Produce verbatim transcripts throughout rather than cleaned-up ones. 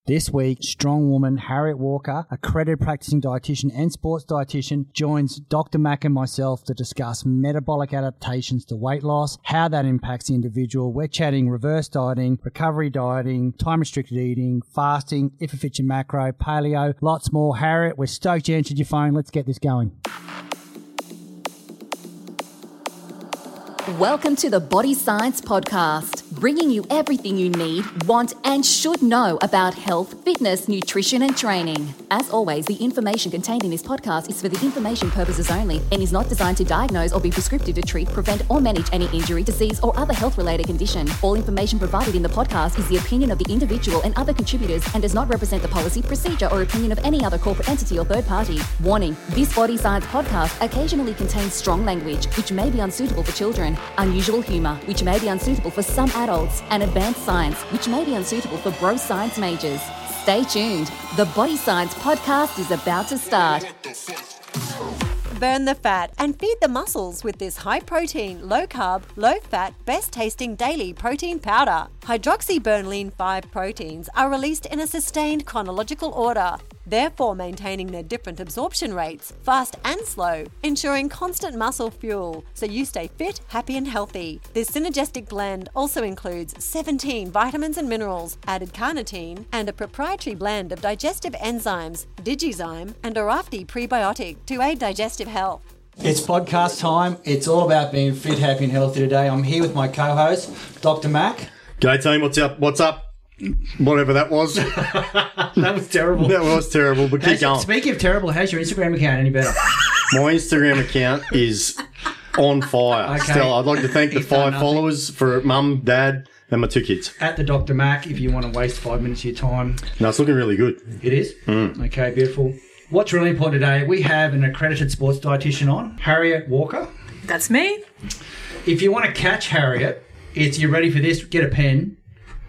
This week, strong woman Harriet Walker, accredited practicing dietitian and sports dietitian, joins Doctor Mack and myself to discuss metabolic adaptations to weight loss, how that impacts the individual. We're chatting reverse dieting, recovery dieting, time-restricted eating, fasting, if it fits your macro, paleo, lots more. Harriet, we're stoked you answered your phone. Let's get this going. Welcome to the Body Science Podcast, bringing you everything you need, want and should know about health, fitness, nutrition and training. As always, the information contained in this podcast is for the information purposes only and is not designed to diagnose or be prescriptive to treat, prevent or manage any injury, disease or other health-related condition. All information provided in the podcast is the opinion of the individual and other contributors and does not represent the policy, procedure or opinion of any other corporate entity or third party. Warning, this Body Science Podcast occasionally contains strong language which may be unsuitable for children, unusual humour, which may be unsuitable for some adults, and advanced science, which may be unsuitable for bro science majors. Stay tuned. The Body Science Podcast is about to start. Burn the fat and feed the muscles with this high-protein, low-carb, low-fat, best-tasting daily protein powder. Hydroxyburnlean five proteins are released in a sustained chronological order, therefore maintaining their different absorption rates, fast and slow, ensuring constant muscle fuel so you stay fit, happy and healthy. This synergistic blend also includes seventeen vitamins and minerals, added carnitine, and a proprietary blend of digestive enzymes, Digizyme and Arafti prebiotic to aid digestive health. It's podcast time. It's all about being fit, happy and healthy today. I'm here with my co-host, Doctor Mack. G'day team, what's up? What's up? Whatever that was. That was terrible. That was terrible, but keep How's your- going. Speaking of terrible, how's your Instagram account any better? My Instagram account is on fire. Okay. Still, I'd like to thank the He's done five nothing. followers for mum, dad, and my two kids. At the Doctor Mack, if you want to waste five minutes of your time. No, it's looking really good. It is? Mm. Okay, beautiful. What's really important today, we have an accredited sports dietitian on, Harriet Walker. That's me. If you want to catch Harriet, it's, you ready for this? Get a pen.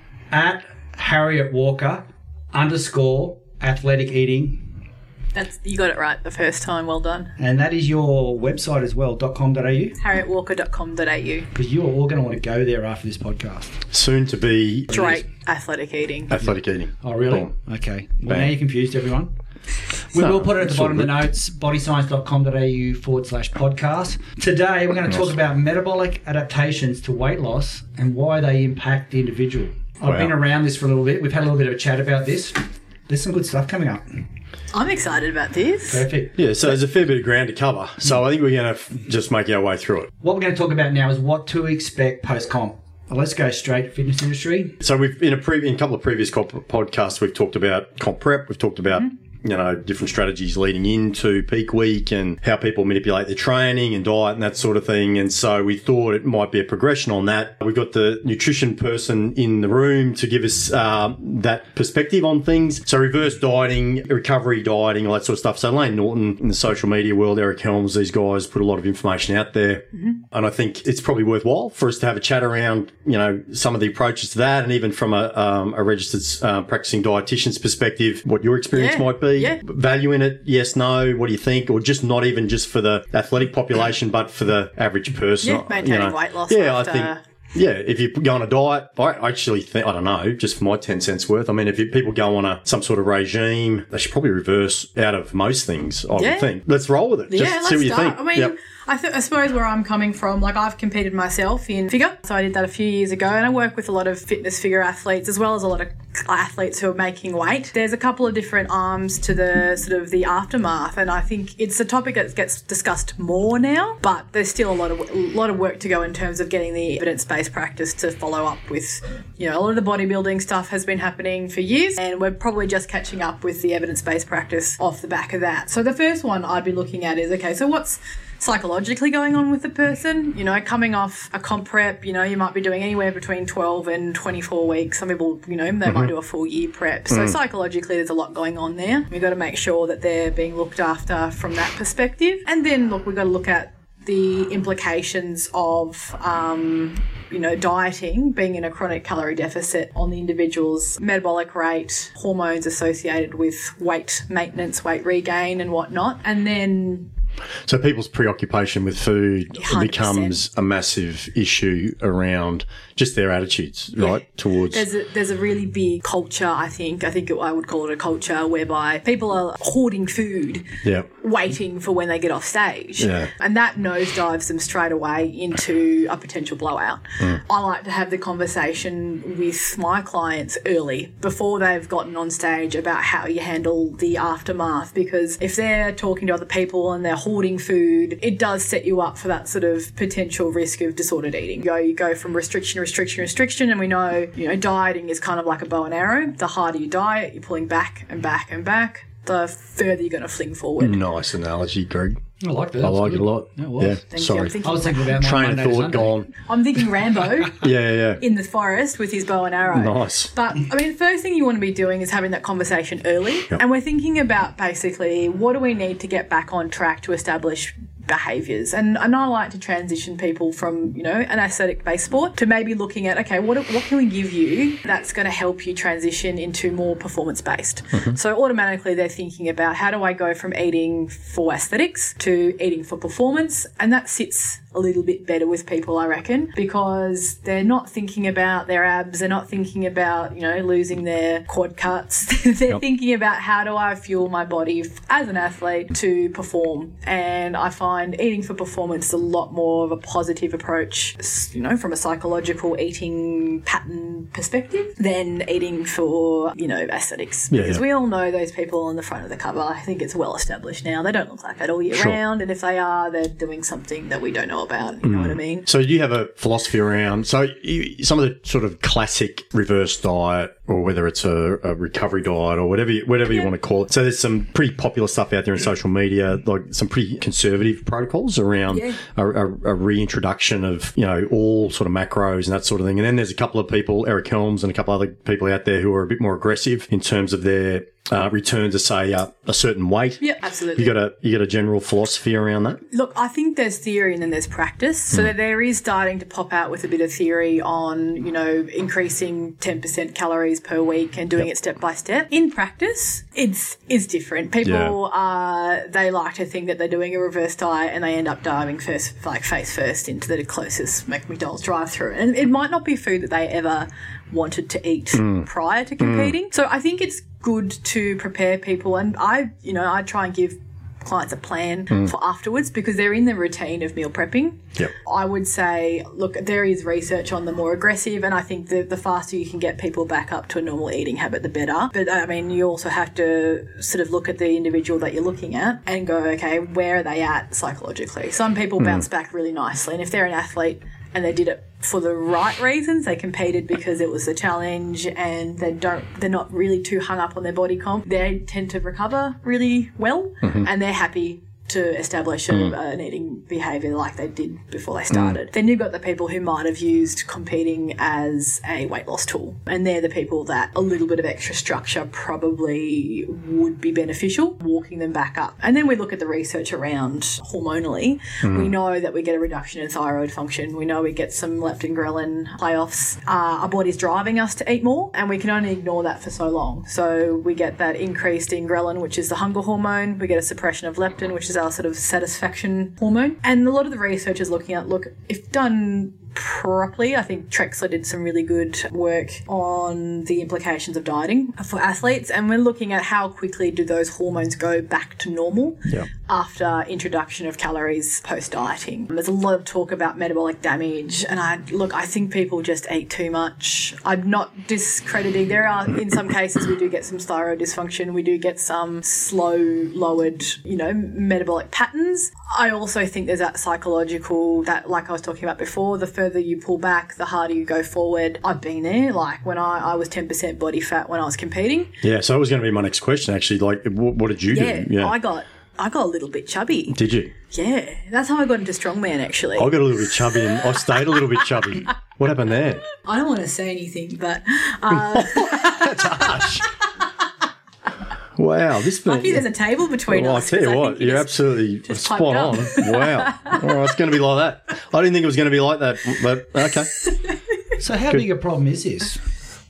At Harriet Walker underscore athletic eating. That's you got it right the first time. Well done. And that is your website as well, .com.au. harriet walker dot com dot a u. Because you're all going to want to go there after this podcast. Soon to be Straight athletic eating. athletic eating. Oh, really? Boom. Okay. Well, Bang. now you're confused, everyone. We No, will put it at the it's all bottom of the good. notes, bodyscience.com.au forward slash podcast. Today, we're going to talk Nice. about metabolic adaptations to weight loss and why they impact the individual. I've Wow. been around this for a little bit. We've had a little bit of a chat about this. There's some good stuff coming up. I'm excited about this. Perfect. Yeah, so there's a fair bit of ground to cover. So I think we're going to f- just make our way through it. What we're going to talk about now is what to expect post-comp. Well, let's go straight to fitness industry. So we've in a pre- in a couple of previous comp- podcasts, we've talked about comp prep. We've talked about you know different strategies leading into peak week and how people manipulate their training and diet and that sort of thing. And so we thought it might be a progression on that. We've got the nutrition person in the room to give us uh, that perspective on things. So reverse dieting, recovery dieting, all that sort of stuff. So Lane Norton in the social media world, Eric Helms, these guys put a lot of information out there. Mm-hmm. And I think it's probably worthwhile for us to have a chat around, you know, some of the approaches to that, and even from a, um, a registered uh, practicing dietitian's perspective, what your experience Yeah, might be. yeah. Value in it, yes, no, what do you think? Or just not even just for the athletic population, but for the average person. Yeah, maintaining you know. weight loss Yeah, after- I think. Yeah, if you go on a diet, I actually think, I don't know, just for my ten cents worth, I mean, if you, people go on a some sort of regime, they should probably reverse out of most things, I Yeah. would think. Let's roll with it. Just Yeah, let's see what you start. think. I mean, Yep. I, th- I suppose where I'm coming from, like I've competed myself in figure, so I did that a few years ago, and I work with a lot of fitness figure athletes as well as a lot of athletes who are making weight. There's a couple of different arms to the sort of the aftermath, and I think it's a topic that gets discussed more now, but there's still a lot of a lot of work to go in terms of getting the evidence-based practice to follow up with, you know, a lot of the bodybuilding stuff has been happening for years, and we're probably just catching up with the evidence-based practice off the back of that. So the first one I'd be looking at is, okay, so what's psychologically going on with the person? You know, coming off a comp prep, you know, you might be doing anywhere between twelve and twenty-four weeks. Some people, you know, they mm-hmm. might do a full year prep. So mm. psychologically there's a lot going on there. We've got to make sure that they're being looked after from that perspective. And then, look, we've got to look at the implications of, um, you know, dieting, being in a chronic calorie deficit on the individual's metabolic rate, hormones associated with weight maintenance, weight regain and whatnot. And then So people's preoccupation with food one hundred percent becomes a massive issue around just their attitudes, right, yeah. towards... There's a, there's a really big culture, I think. I think it, I would call it a culture whereby people are hoarding food, yeah. waiting for when they get off stage. Yeah. And that nosedives them straight away into a potential blowout. Mm. I like to have the conversation with my clients early, before they've gotten on stage, about how you handle the aftermath, because if they're talking to other people and they're hoarding food, it does set you up for that sort of potential risk of disordered eating. You go, you go from restriction, restriction, restriction, and we know, you know, dieting is kind of like a bow and arrow. The harder you diet, you're pulling back and back and back, the further you're going to fling forward. Nice analogy, Greg. I like that. I like it a lot. Yeah, it was. Yeah, Thank sorry. you. I'm thinking, I was thinking about my train Monday of to thought Sunday. gone. I'm thinking Rambo Yeah, yeah. in the forest with his bow and arrow. Nice. But, I mean, the first thing you want to be doing is having that conversation early. Yep. And we're thinking about basically what do we need to get back on track to establish behaviours. And, and I like to transition people from, you know, an aesthetic-based sport to maybe looking at, okay, what what can we give you that's going to help you transition into more performance-based? Mm-hmm. So automatically they're thinking about, how do I go from eating for aesthetics to eating for performance? And that sits a little bit better with people, I reckon, because they're not thinking about their abs, they're not thinking about, you know, losing their quad cuts. They're yep. thinking about, how do I fuel my body as an athlete to perform? And I find eating for performance is a lot more of a positive approach, you know, from a psychological eating pattern perspective than eating for, you know, aesthetics. Yeah, because yeah. we all know those people on the front of the cover. I think it's well established now. They don't look like that all year sure. round, and if they are, they're doing something that we don't know about. You mm. know what I mean? So you have a philosophy around, so you, some of the sort of classic reverse diet, or whether it's a, a recovery diet or whatever you, whatever yeah. you want to call it. So there's some pretty popular stuff out there in social media, like some pretty conservative protocols around yeah. a, a, a reintroduction of, you know, all sort of macros and that sort of thing. And then there's a couple of people, Eric Helms and a couple other people out there who are a bit more aggressive in terms of their uh, return to, say, uh, a certain weight. Yeah, absolutely. You got a you got a general philosophy around that? Look, I think there's theory and then there's practice. So mm. that there is starting to pop out with a bit of theory on, you know, increasing ten percent calories per week and doing yep. it step by step. In practice, it's is different. People yeah. uh they like to think that they're doing a reverse diet and they end up diving first, like face first, into the closest McDonald's drive-through. And it might not be food that they ever wanted to eat mm. prior to competing. Mm. So I think it's good to prepare people, and I, you know, I try and give clients a plan mm. for afterwards, because they're in the routine of meal prepping. Yep. I would say, look, there is research on the more aggressive, and I think the, the faster you can get people back up to a normal eating habit, the better. But I mean, you also have to sort of look at the individual that you're looking at and go, okay, where are they at psychologically? Some people mm. bounce back really nicely, and if they're an athlete and they did it for the right reasons, they competed because it was a challenge, and they don't, they're not really too hung up on their body comp, they tend to recover really well, mm-hmm. and they're happy to establish a, mm. an eating behaviour like they did before they started. Mm. Then you've got the people who might have used competing as a weight loss tool, and they're the people that a little bit of extra structure probably would be beneficial, walking them back up. And then we look at the research around hormonally. Mm. We know that we get a reduction in thyroid function. We know we get some leptin ghrelin playoffs. Uh, our body's driving us to eat more, and we can only ignore that for so long. So we get that increased in ghrelin, which is the hunger hormone. We get a suppression of leptin, which is our sort of satisfaction hormone. And a lot of the research is looking at, look, if done properly, I think Trexler did some really good work on the implications of dieting for athletes, and we're looking at how quickly do those hormones go back to normal yeah. after introduction of calories post-dieting. There's a lot of talk about metabolic damage, and I look, I think people just eat too much. I'm not discrediting. There are, in some cases, we do get some thyroid dysfunction. We do get some slow, lowered, you know, metabolic patterns. I also think there's that psychological, that, like I was talking about before, the further you pull back, the harder you go forward. I've been there. Like when I, I was ten percent body fat when I was competing. Yeah, so that was going to be my next question, actually. Like, what, what did you yeah, do? Yeah, I got I got a little bit chubby. Did you? Yeah, that's how I got into strongman, actually. I got a little bit chubby, and I stayed a little bit chubby. What happened there? I don't want to say anything, but... Uh, that's harsh. Wow, this I think there's a table between well, us. I'll tell you what, you you're just, absolutely just spot on. Wow. Oh, it's going to be like that. I didn't think it was going to be like that, but okay. So how Good. big a problem is this?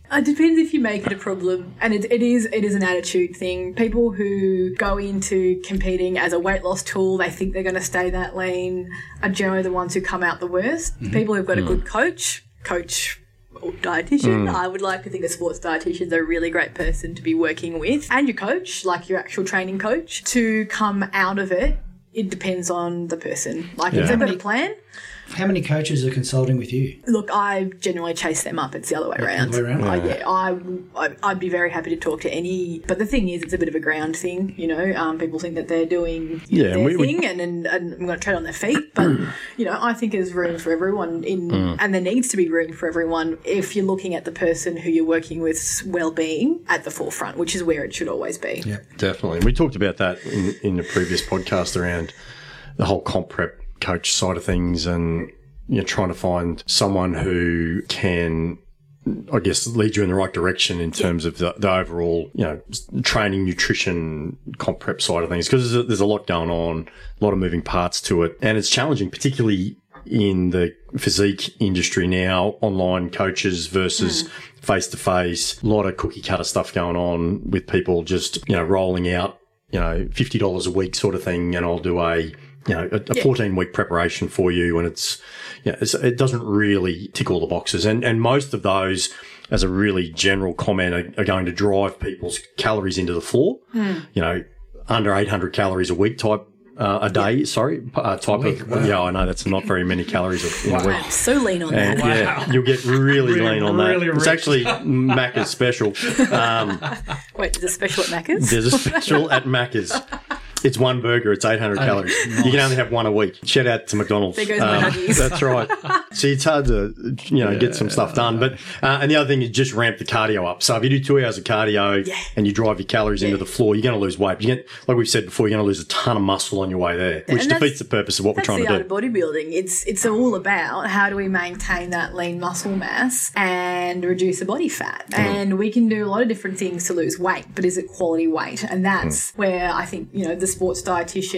It depends if you make it a problem, and it, it is it is an attitude thing. People who go into competing as a weight loss tool, they think they're going to stay that lean, are generally the ones who come out the worst. Mm-hmm. People who've got mm. a good coach, coach or dietitian, mm. I would like to think a sports dietitian is a really great person to be working with, and your coach, like your actual training coach, to come out of it. It depends on the person. Like yeah. if they've got a plan. How many coaches are consulting with you? Look, I generally chase them up. It's the other way around. The other way around? Yeah. I, yeah, I, I, I'd be very happy to talk to any. But the thing is, it's a bit of a ground thing, you know. Um, people think that they're doing yeah, their we, thing we, and, and, and I'm going to tread on their feet. But, you know, I think there's room for everyone in, mm. and there needs to be room for everyone if you're looking at the person who you're working with's well-being at the forefront, which is where it should always be. Yeah, definitely. We talked about that in, in the previous podcast around the whole comp prep coach side of things, and you're trying to find someone who can, I guess, lead you in the right direction in terms of the, the overall, you know, training, nutrition, comp prep side of things, because there's, there's a lot going on, a lot of moving parts to it, and it's challenging, particularly in the physique industry now, online coaches versus mm. face-to-face, a lot of cookie cutter stuff going on with people just, you know, rolling out, you know, fifty dollars a week sort of thing, and I'll do a, you know, a, a fourteen week preparation for you. And it's, you know, it's, it doesn't really tick all the boxes. And, and most of those, as a really general comment, are, are going to drive people's calories into the floor, mm. you know, under eight hundred calories a week type, uh, a day, yeah. sorry, uh, type week, of, wow. yeah, I know that's not very many calories in wow. a week. I'm so lean on and, that. Wow. Yeah, you'll get really, really lean on really that. rich. It's actually Macca's special. Um, Wait, there's a special at Macca's? There's a special at Macca's. It's one burger. It's eight hundred calories. Nice. You can only have one a week. Shout out to McDonald's. There goes my um, Huggies. That's right. So it's hard to, you know, yeah, get some stuff done. But uh, and the other thing is just ramp the cardio up. So if you do two hours of cardio yeah. and you drive your calories yeah. into the floor, you're going to lose weight. You get, like we've said before, you're going to lose a ton of muscle on your way there, which defeats the purpose of what we're trying to do. That's the art of bodybuilding. It's it's all about how do we maintain that lean muscle mass and reduce the body fat. Mm. And we can do a lot of different things to lose weight, but is it quality weight? And that's mm. where I think, you know, the sports dietitian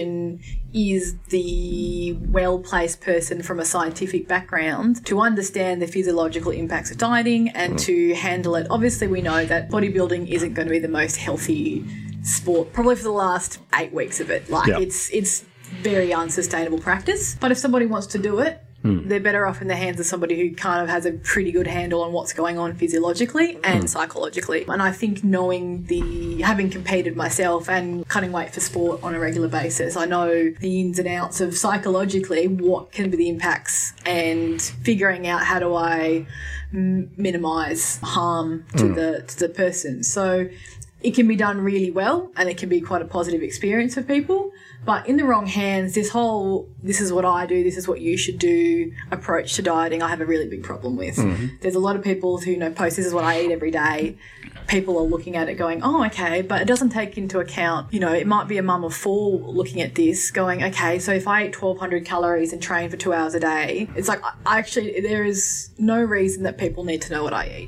is the well-placed person from a scientific background to understand the physiological impacts of dieting and mm. to handle it. Obviously, we know that bodybuilding isn't going to be the most healthy sport, probably for the last eight weeks of it. Like, yep. it's it's very unsustainable practice. But if somebody wants to do it, Mm. they're better off in the hands of somebody who kind of has a pretty good handle on what's going on physiologically and mm. psychologically. And I think knowing the, having competed myself and cutting weight for sport on a regular basis, I know the ins and outs of psychologically what can be the impacts and figuring out how do I m- minimise harm to mm. the to the person. So it can be done really well and it can be quite a positive experience for people. But in the wrong hands, this whole, this is what I do, this is what you should do approach to dieting, I have a really big problem with. Mm-hmm. There's a lot of people who, you know, post, this is what I eat every day. People are looking at it going, oh, okay, but it doesn't take into account, you know, it might be a mum of four looking at this going, okay, so if I eat twelve hundred calories and train for two hours a day, it's like, I actually, there is no reason that people need to know what I eat.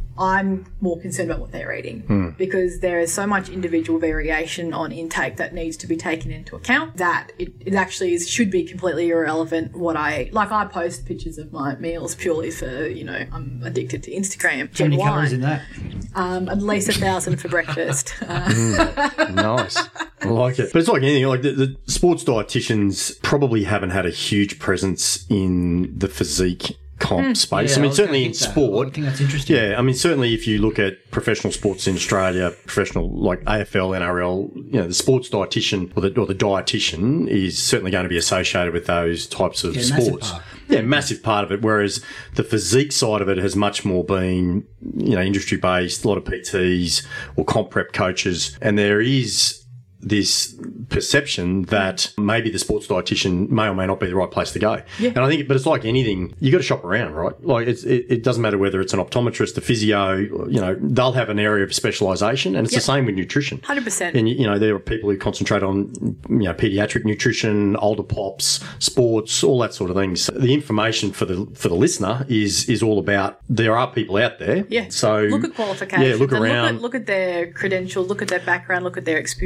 I'm more concerned about what they're eating mm. because there is so much individual variation on intake that needs to be taken into account that it, it actually is, should be completely irrelevant what I eat. Like I post pictures of my meals purely for, you know, I'm addicted to Instagram. How many calories in that? Um, at least a thousand for breakfast. Uh, mm, nice. I like it. But it's like anything, like the, the sports dietitians probably haven't had a huge presence in the physique comp mm. space. Yeah, I mean, I certainly in that. sport. I think that's interesting. Yeah, I mean, certainly if you look at professional sports in Australia, professional like A F L, N R L, you know, the sports dietitian or the, or the dietitian is certainly going to be associated with those types of yeah, sports. Massive Yeah, massive part of it. Whereas the physique side of it has much more been, you know, industry based, a lot of P Ts or comp prep coaches, and there is this perception that maybe the sports dietitian may or may not be the right place to go. Yeah. And I think, but it's like anything, you got to shop around, right? Like it's, it, it doesn't matter whether it's an optometrist, a physio, you know, they'll have an area of specialisation, and it's yep. the same with nutrition. one hundred percent. And, you know, there are people who concentrate on, you know, paediatric nutrition, older pops, sports, all that sort of things. So the information for the, for the listener is, is all about, there are people out there. Yeah. So look at qualifications. Yeah, look and around. Look at, look at their credentials, look at their background, look at their experience. Yep.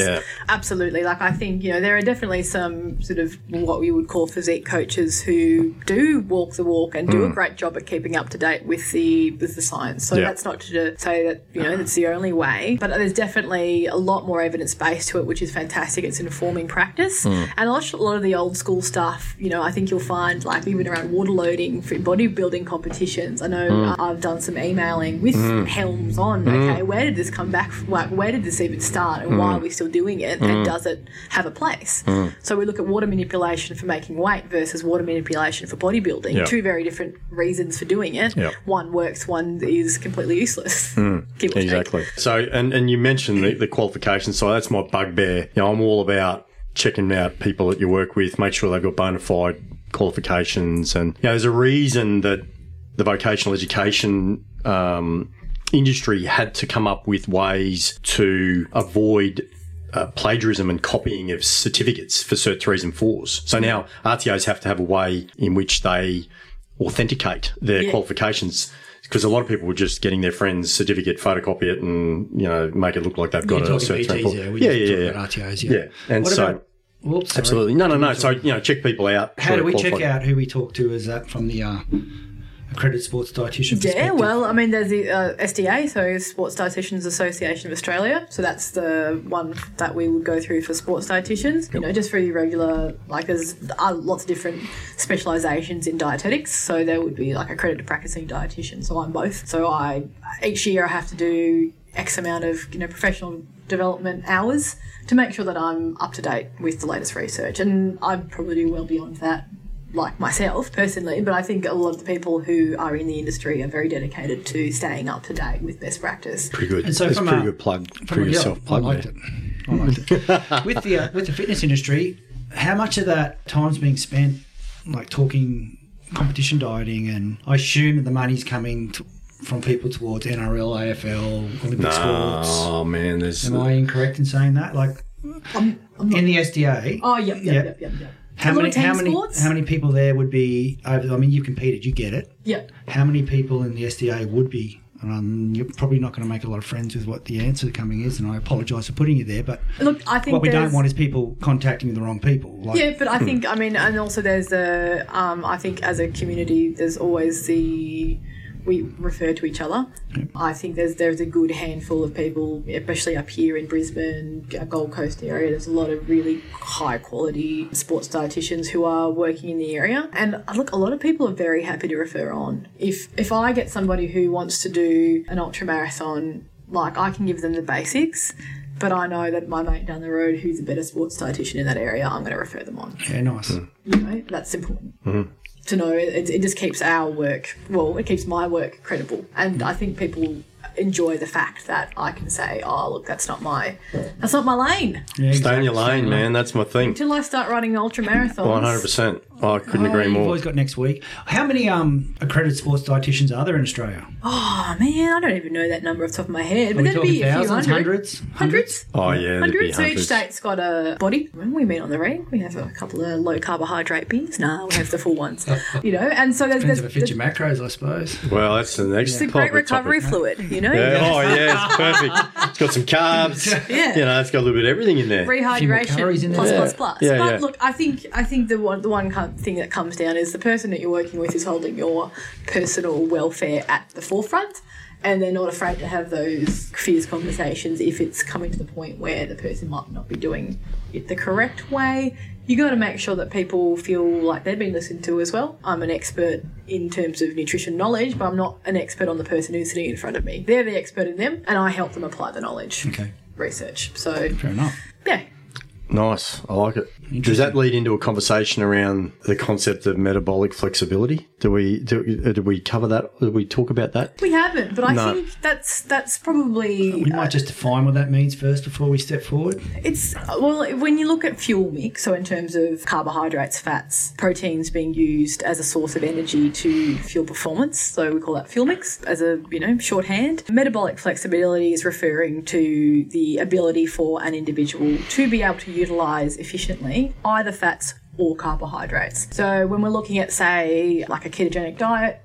Yeah. Absolutely. Like, I think, you know, there are definitely some sort of what we would call physique coaches who do walk the walk and do a great job at keeping up to date with the with the science. So Yeah. that's not to say that, you know, that's the only way, but there's definitely a lot more evidence base to it, which is fantastic. It's informing practice. And a lot, a lot of the old school stuff, you know, I think you'll find, like, even around water loading for bodybuilding competitions. I know I've done some emailing with helms on, okay, where did this come back from? Like, where did this even start and why are we still doing it? And does it have a place? So we look at water manipulation for making weight versus water manipulation for bodybuilding. Yeah. Two very different reasons for doing it. Yeah. One works, one is completely useless. Give or take. Exactly. So, and, and you mentioned the, the qualification side. That's my bugbear. You know, I'm all about checking out people that you work with, make sure they've got bona fide qualifications. And, you know, there's a reason that the vocational education um, industry had to come up with ways to avoid uh, plagiarism and copying of certificates for Cert threes and fours. So now R T Os have to have a way in which they authenticate their Yeah. qualifications, because a lot of people were just getting their friend's certificate, photocopy it, and, you know, make it look like they've got You're a talking Cert P three and Ts, four. yeah. We Yeah, just yeah, talk yeah. about R T Os, yeah. Yeah. And What so, about, whoops, sorry. absolutely. No, no, no. So, you know, check people out. How sure do we qualified. check out who we talk to? Is that from the uh, accredited sports dietitian perspective? Yeah, well, I mean, there's the uh, S D A, so Sports Dietitians Association of Australia. So that's the one that we would go through for sports dietitians. You know, just for your regular, like, there's uh, lots of different specialisations in dietetics. So there would be like accredited practicing dietitian. So I'm both. So I each year I have to do X amount of, you know, professional development hours to make sure that I'm up to date with the latest research, and I probably do well beyond that, like myself personally, but I think a lot of the people who are in the industry are very dedicated to staying up to date with best practice. Pretty good. And so That's from a pretty a- good plug. From Pretty a- good yeah, self-plug I liked there. it. I liked it. with the uh, with the fitness industry, how much of that time's being spent, like, talking competition dieting, and I assume that the money's coming to, from people towards N R L, A F L, Olympic sports. Oh, man. There's... Am I incorrect in saying that? Like, I'm, I'm not, in the S D A, oh, yep, yep, Yep. yep, yep, yep. how A lot many of team how many sports? how many people there would be over? I mean, you've competed, you get it. Yep. How many people in the S D A would be? Um, you're probably not going to make a lot of friends with what the answer coming is, and I apologise for putting you there. But Look, I think what we there's- don't want is people contacting the wrong people. Like, Yeah, but I think, I mean, and also there's a, um, I think as a community, there's always the, we refer to each other. I think there's there's a good handful of people, especially up here in Brisbane, Gold Coast area. There's a lot of really high quality sports dietitians who are working in the area. And look, a lot of people are very happy to refer on. If if I get somebody who wants to do an ultra marathon, like, I can give them the basics. But I know that my mate down the road who's a better sports dietitian in that area, I'm going to refer them on. yeah, nice. Hmm. You know, that's important to know. It, it just keeps our work, well, it keeps my work credible. And I think people enjoy the fact that I can say, oh, look, that's not my, that's not my lane. Yeah, Stay in your exactly. lane, man. That's my thing. Until I start running ultra marathons. one hundred percent. Oh, I couldn't agree You've more. always got next week. How many um, accredited sports dietitians are there in Australia? Oh, man, I don't even know that number off the top of my head. Are But we that'd talking be a few thousands, hundred. hundreds? Hundreds? Oh, yeah, there'd be Hundreds. So each hundreds. state's got a body. When we meet on the ring, we have a couple of low carbohydrate beers. No, we have the full ones. You know, and so there's, Depends there's, if it fits there's your macros, I suppose. Well, that's the next it's a great topic. recovery fluid, you know? Yeah. Oh, yeah, it's perfect. It's got some carbs. Yeah. You know, it's got a little bit of everything in there. Rehydration calories in there. plus Yeah. plus plus. Yeah, but yeah. look, I think I think the one the one kind of thing that comes down is the person that you're working with is holding your personal welfare at the forefront, and they're not afraid to have those fierce conversations if it's coming to the point where the person might not be doing it the correct way. You got to make sure that people feel like they've been listened to as well. I'm an expert in terms of nutrition knowledge, but I'm not an expert on the person who's sitting in front of me. They're the expert in them, and I help them apply the knowledge. Okay, Research. So, fair enough. yeah. Nice. I like it. Does that lead into a conversation around the concept of metabolic flexibility? Do we do, did we cover that? Did we talk about that? We haven't, but I No. think that's that's probably We might just define what that means first before we step forward. it's well when you look at fuel mix. So in terms of carbohydrates, fats, proteins being used as a source of energy to fuel performance. So we call that fuel mix as a you know shorthand. Metabolic flexibility is referring to the ability for an individual to be able to utilize efficiently either fats or carbohydrates. So when we're looking at, say, like a ketogenic diet,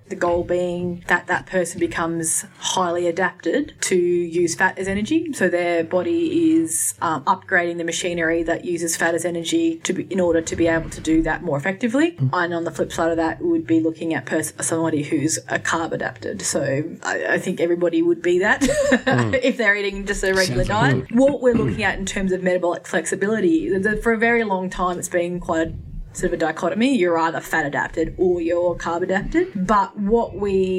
The goal being that that person becomes highly adapted to use fat as energy. So their body is um, upgrading the machinery that uses fat as energy to be, in order to be able to do that more effectively. Mm. And on the flip side of that, we would be looking at pers- somebody who's a carb adapted. So I, I think everybody would be that mm. if they're eating just a regular Sounds diet. Good. What we're looking at in terms of metabolic flexibility, the, for a very long time, it's been quite a sort of a dichotomy. You're either fat adapted or you're carb adapted. But what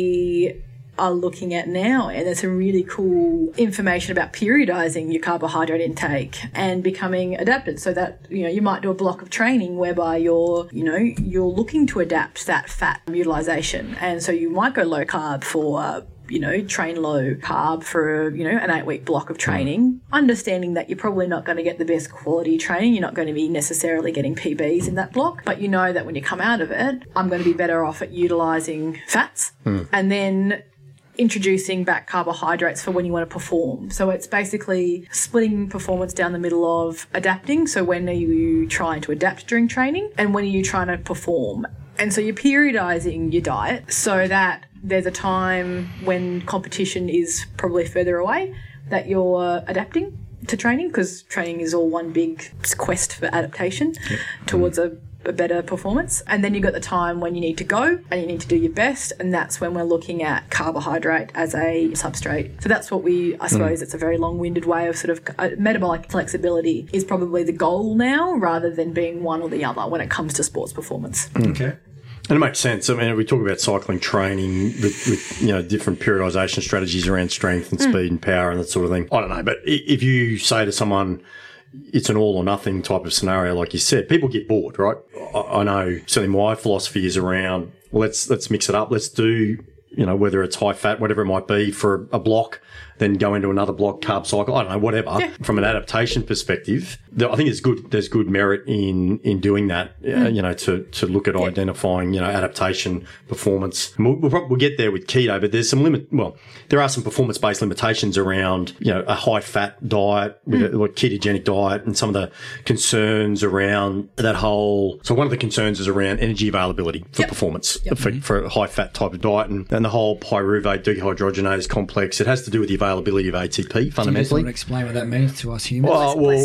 we are looking at now, and there's some really cool information about periodizing your carbohydrate intake and becoming adapted, so that, you know, you might do a block of training whereby you're, you know, you're looking to adapt that fat utilization, and so you might go low carb for uh, you know, train low carb for, you know, an eight week block of training, understanding that you're probably not going to get the best quality training. You're not going to be necessarily getting P Bs in that block, but you know that when you come out of it, I'm going to be better off at utilizing fats mm. and then introducing back carbohydrates for when you want to perform. So it's basically splitting performance down the middle of adapting. So when are you trying to adapt during training and when are you trying to perform? And so you're periodizing your diet so that there's a time when competition is probably further away that you're adapting to training, because training is all one big quest for adaptation yep. towards a, a better performance. And then you've got the time when you need to go and you need to do your best, and that's when we're looking at carbohydrate as a substrate. So that's what we, I suppose, mm. it's a very long-winded way of sort of uh, metabolic flexibility is probably the goal now rather than being one or the other when it comes to sports performance. Mm. Okay. And it makes sense. I mean, we talk about cycling training with, with, you know, different periodization strategies around strength and mm. speed and power and that sort of thing. I don't know. But if you say to someone, it's an all or nothing type of scenario, like you said, people get bored, right? I, I know certainly my philosophy is around, well, let's, let's mix it up. Let's do, you know, whether it's high fat, whatever it might be for a block, then go into another block carb cycle. I don't know, whatever. Yeah. From an adaptation perspective, I think there's good there's good merit in in doing that. Mm. Uh, you know, to to look at yeah. identifying, you know, adaptation, performance. And we'll, we'll, probably, we'll get there with keto, but there's some limit. Well, there are some performance based limitations around, you know, a high fat diet with mm. a, a ketogenic diet, and some of the concerns around that whole. So one of the concerns is around energy availability for yep. performance yep. for, for a high fat type of diet, and, and the whole pyruvate dehydrogenase complex. It has to do with the availability of A T P fundamentally. Do you just want to explain what that means to us humans? Well, well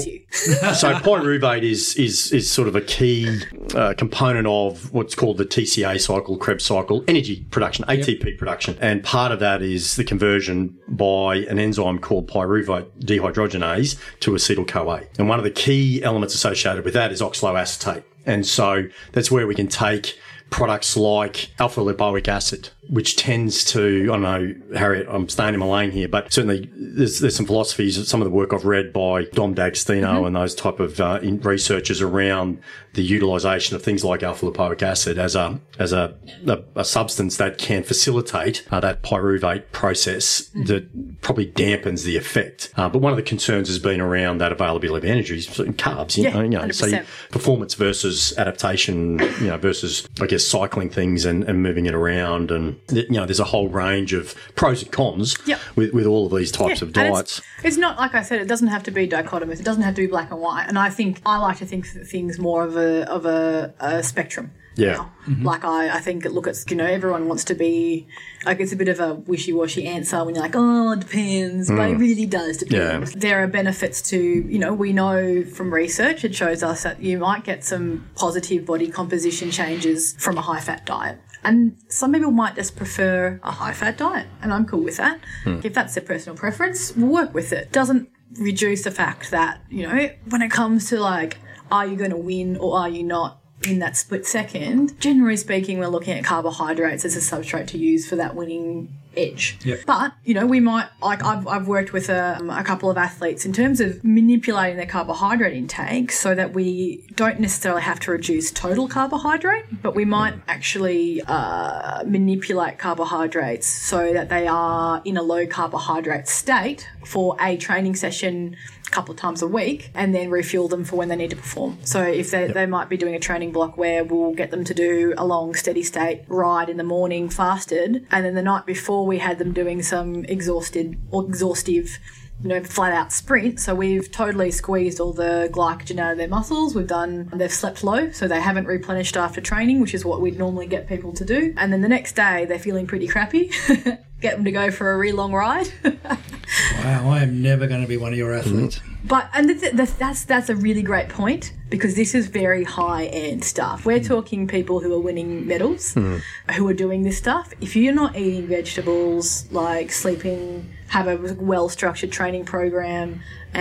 so pyruvate is is is sort of a key uh, component of what's called the T C A cycle, Krebs cycle, energy production, A T P yep. production, and part of that is the conversion by an enzyme called pyruvate dehydrogenase to acetyl-CoA. And one of the key elements associated with that is oxaloacetate. And so that's where we can take products like alpha lipoic acid, which tends to, I don't know, Harriet, I'm staying in my lane here, but certainly there's, there's some philosophies, some of the work I've read by Dom D'Agostino mm-hmm. and those type of uh, in researchers around the utilisation of things like alpha lipoic acid as a as a, a, a substance that can facilitate uh, that pyruvate process mm-hmm. that probably dampens the effect. Uh, but one of the concerns has been around that availability of energy, so carbs, you yeah, know, you know so you, performance versus adaptation, you know, versus, I guess, cycling things and, and moving it around, and you know, there's a whole range of pros and cons yep. with, with all of these types yeah, of diets. It's, it's not, like I said, it doesn't have to be dichotomous. It doesn't have to be black and white. And I think I like to think of things more of a of a, a spectrum. Yeah. Mm-hmm. Like I, I think, look, it's, you know, everyone wants to be, like, it's a bit of a wishy-washy answer when you're like, oh, it depends, mm. but it really does depend. Yeah. There are benefits to, you know, we know from research, it shows us that you might get some positive body composition changes from a high-fat diet. And some people might just prefer a high-fat diet, and I'm cool with that. Mm. If that's their personal preference, we'll work with it. Doesn't reduce the fact that, you know, when it comes to, like, are you going to win or are you not in that split second, generally speaking, we're looking at carbohydrates as a substrate to use for that winning edge. Yep. But, you know, we might, like I've, I've worked with a, um, a couple of athletes in terms of manipulating their carbohydrate intake so that we don't necessarily have to reduce total carbohydrate, but we might actually uh, manipulate carbohydrates so that they are in a low carbohydrate state for a training session a couple of times a week, and then refuel them for when they need to perform. So if they, yep. they might be doing a training block where we'll get them to do a long steady state ride in the morning fasted, and then the night before we had them doing some exhausted or exhaustive you know, flat out sprint. So we've totally squeezed all the glycogen out of their muscles. We've done, they've slept low, so they haven't replenished after training, which is what we'd normally get people to do. And then the next day they're feeling pretty crappy. Get them to go for a really long ride. Wow, I am never going to be one of your athletes. But and th- th- that's that's a really great point, because this is very high end stuff. We're talking people who are winning medals, mm. who are doing this stuff. If you're not eating vegetables, like sleeping, have a well structured training program,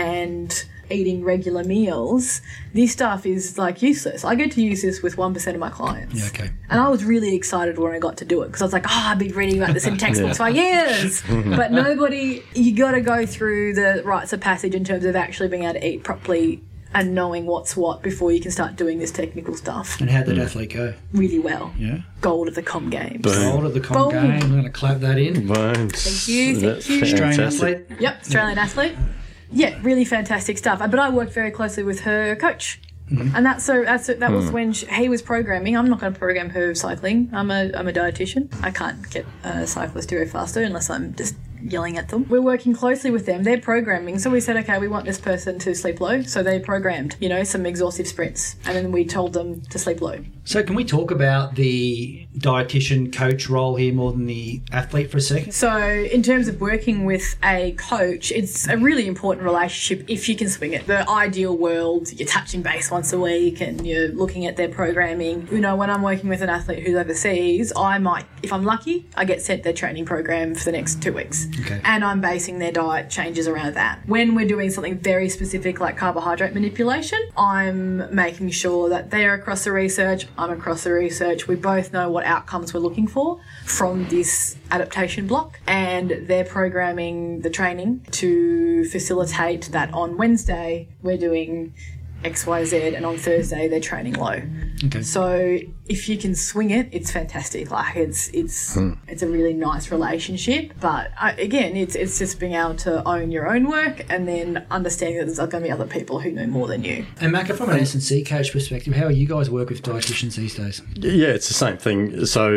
and eating regular meals, this stuff is like useless. I get to use this with one percent of my clients. Yeah, okay. And I was really excited when I got to do it, because I was like, oh, I've been reading about this in textbooks for years. But nobody, you got to go through the rites of passage in terms of actually being able to eat properly and knowing what's what before you can start doing this technical stuff. And how did that athlete go? Really well. Yeah. Gold at the Com Games. Boom. Gold at the Com Boom. Games. I'm going to clap that in. Boom. Thank you. That's Thank you. Australian athlete. Yep, Australian athlete. Yeah, really fantastic stuff. But I worked very closely with her coach. Mm-hmm. And that's so that's that was mm. when she, he was programming. I'm not going to program her cycling. I'm a I'm a dietitian. I can't get a cyclist to go faster unless I'm just yelling at them. We're working closely with them. They're programming. So we said, okay, we want this person to sleep low. So they programmed, you know, some exhaustive sprints. And then we told them to sleep low. So can we talk about the dietitian coach role here more than the athlete for a second? So in terms of working with a coach, it's a really important relationship if you can swing it. The ideal world, you're touching base once a week and you're looking at their programming. You know, when I'm working with an athlete who's overseas, I might, if I'm lucky, I get sent their training program for the next two weeks. Okay. And I'm basing their diet changes around that. When we're doing something very specific like carbohydrate manipulation, I'm making sure that they're across the research, I'm across the research. We both know what outcomes we're looking for from this adaptation block, and they're programming the training to facilitate that. On Wednesday, we're doing X, Y, Z, and on Thursday they're training low. Okay. So if you can swing it, it's fantastic. Like it's it's hmm. it's a really nice relationship. But I, again, it's it's just being able to own your own work and then understanding that there's going to be other people who know more than you. And Macca, from an S and C coach perspective, how do you guys work with dietitians these days? Yeah, it's the same thing. So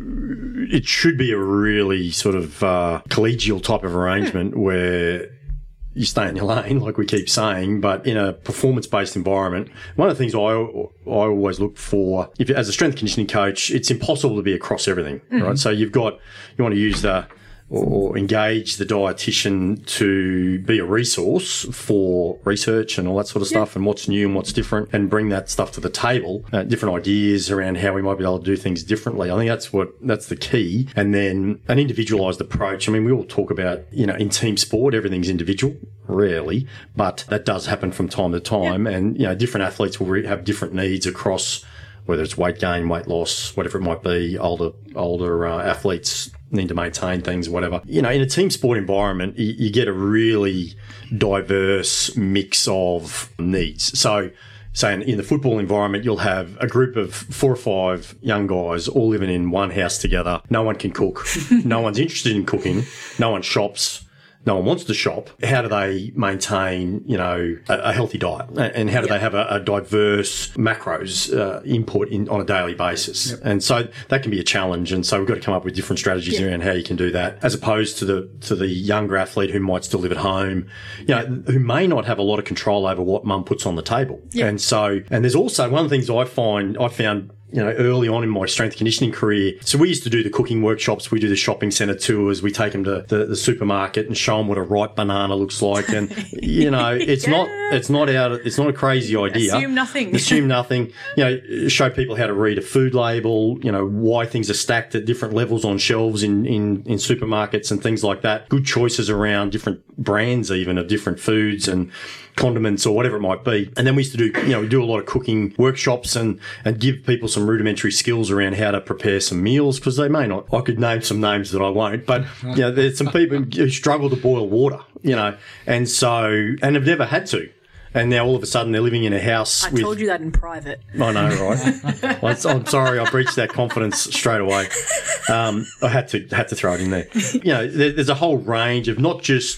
it should be a really sort of uh, collegial type of arrangement where you stay in your lane, like we keep saying, but in a performance-based environment, one of the things I I always look for, if as a strength conditioning coach, it's impossible to be across everything, mm-hmm. right? So you've got, you want to use the, or engage the dietitian to be a resource for research and all that sort of stuff, yeah. and what's new and what's different, and bring that stuff to the table, uh, different ideas around how we might be able to do things differently. I think that's what, that's the key. And then an individualised approach. I mean, we all talk about, you know, in team sport, everything's individual, rarely, but that does happen from time to time. Yeah. And, you know, different athletes will re- have different needs across, whether it's weight gain, weight loss, whatever it might be. Older, older uh, athletes need to maintain things, whatever. You know, in a team sport environment, you, you get a really diverse mix of needs. So, say in, in the football environment, you'll have a group of four or five young guys all living in one house together. No one can cook. No one's interested in cooking. No one shops. No one wants to shop. How do they maintain, you know, a, a healthy diet? And how do yep. they have a, a diverse macros uh, input in on a daily basis? Yep. And so that can be a challenge. And so we've got to come up with different strategies yep. around how you can do that, as opposed to the to the younger athlete who might still live at home, you know, who may not have a lot of control over what mum puts on the table. Yep. And so, and there's also one of the things I find I found. You know, early on in my strength conditioning career. So we used to do the cooking workshops. We do the shopping centre tours. We take them to the, the supermarket and show them what a ripe banana looks like. And, you know, it's yeah. not, it's not out, it's not a crazy idea. Assume nothing. Assume nothing. You know, show people how to read a food label, you know, why things are stacked at different levels on shelves in, in, in supermarkets and things like that. Good choices around different brands even of different foods and condiments or whatever it might be. And then we used to do, you know, we do a lot of cooking workshops and, and give people some rudimentary skills around how to prepare some meals, because they may not. I could name some names that I won't, but, you know, there's some people who struggle to boil water, you know, and so, and have never had to. And now all of a sudden they're living in a house I with... told you that in private. I know, right? well, I'm sorry, I breached that confidence straight away. Um, I had to had to throw it in there. You know, there, there's a whole range of not just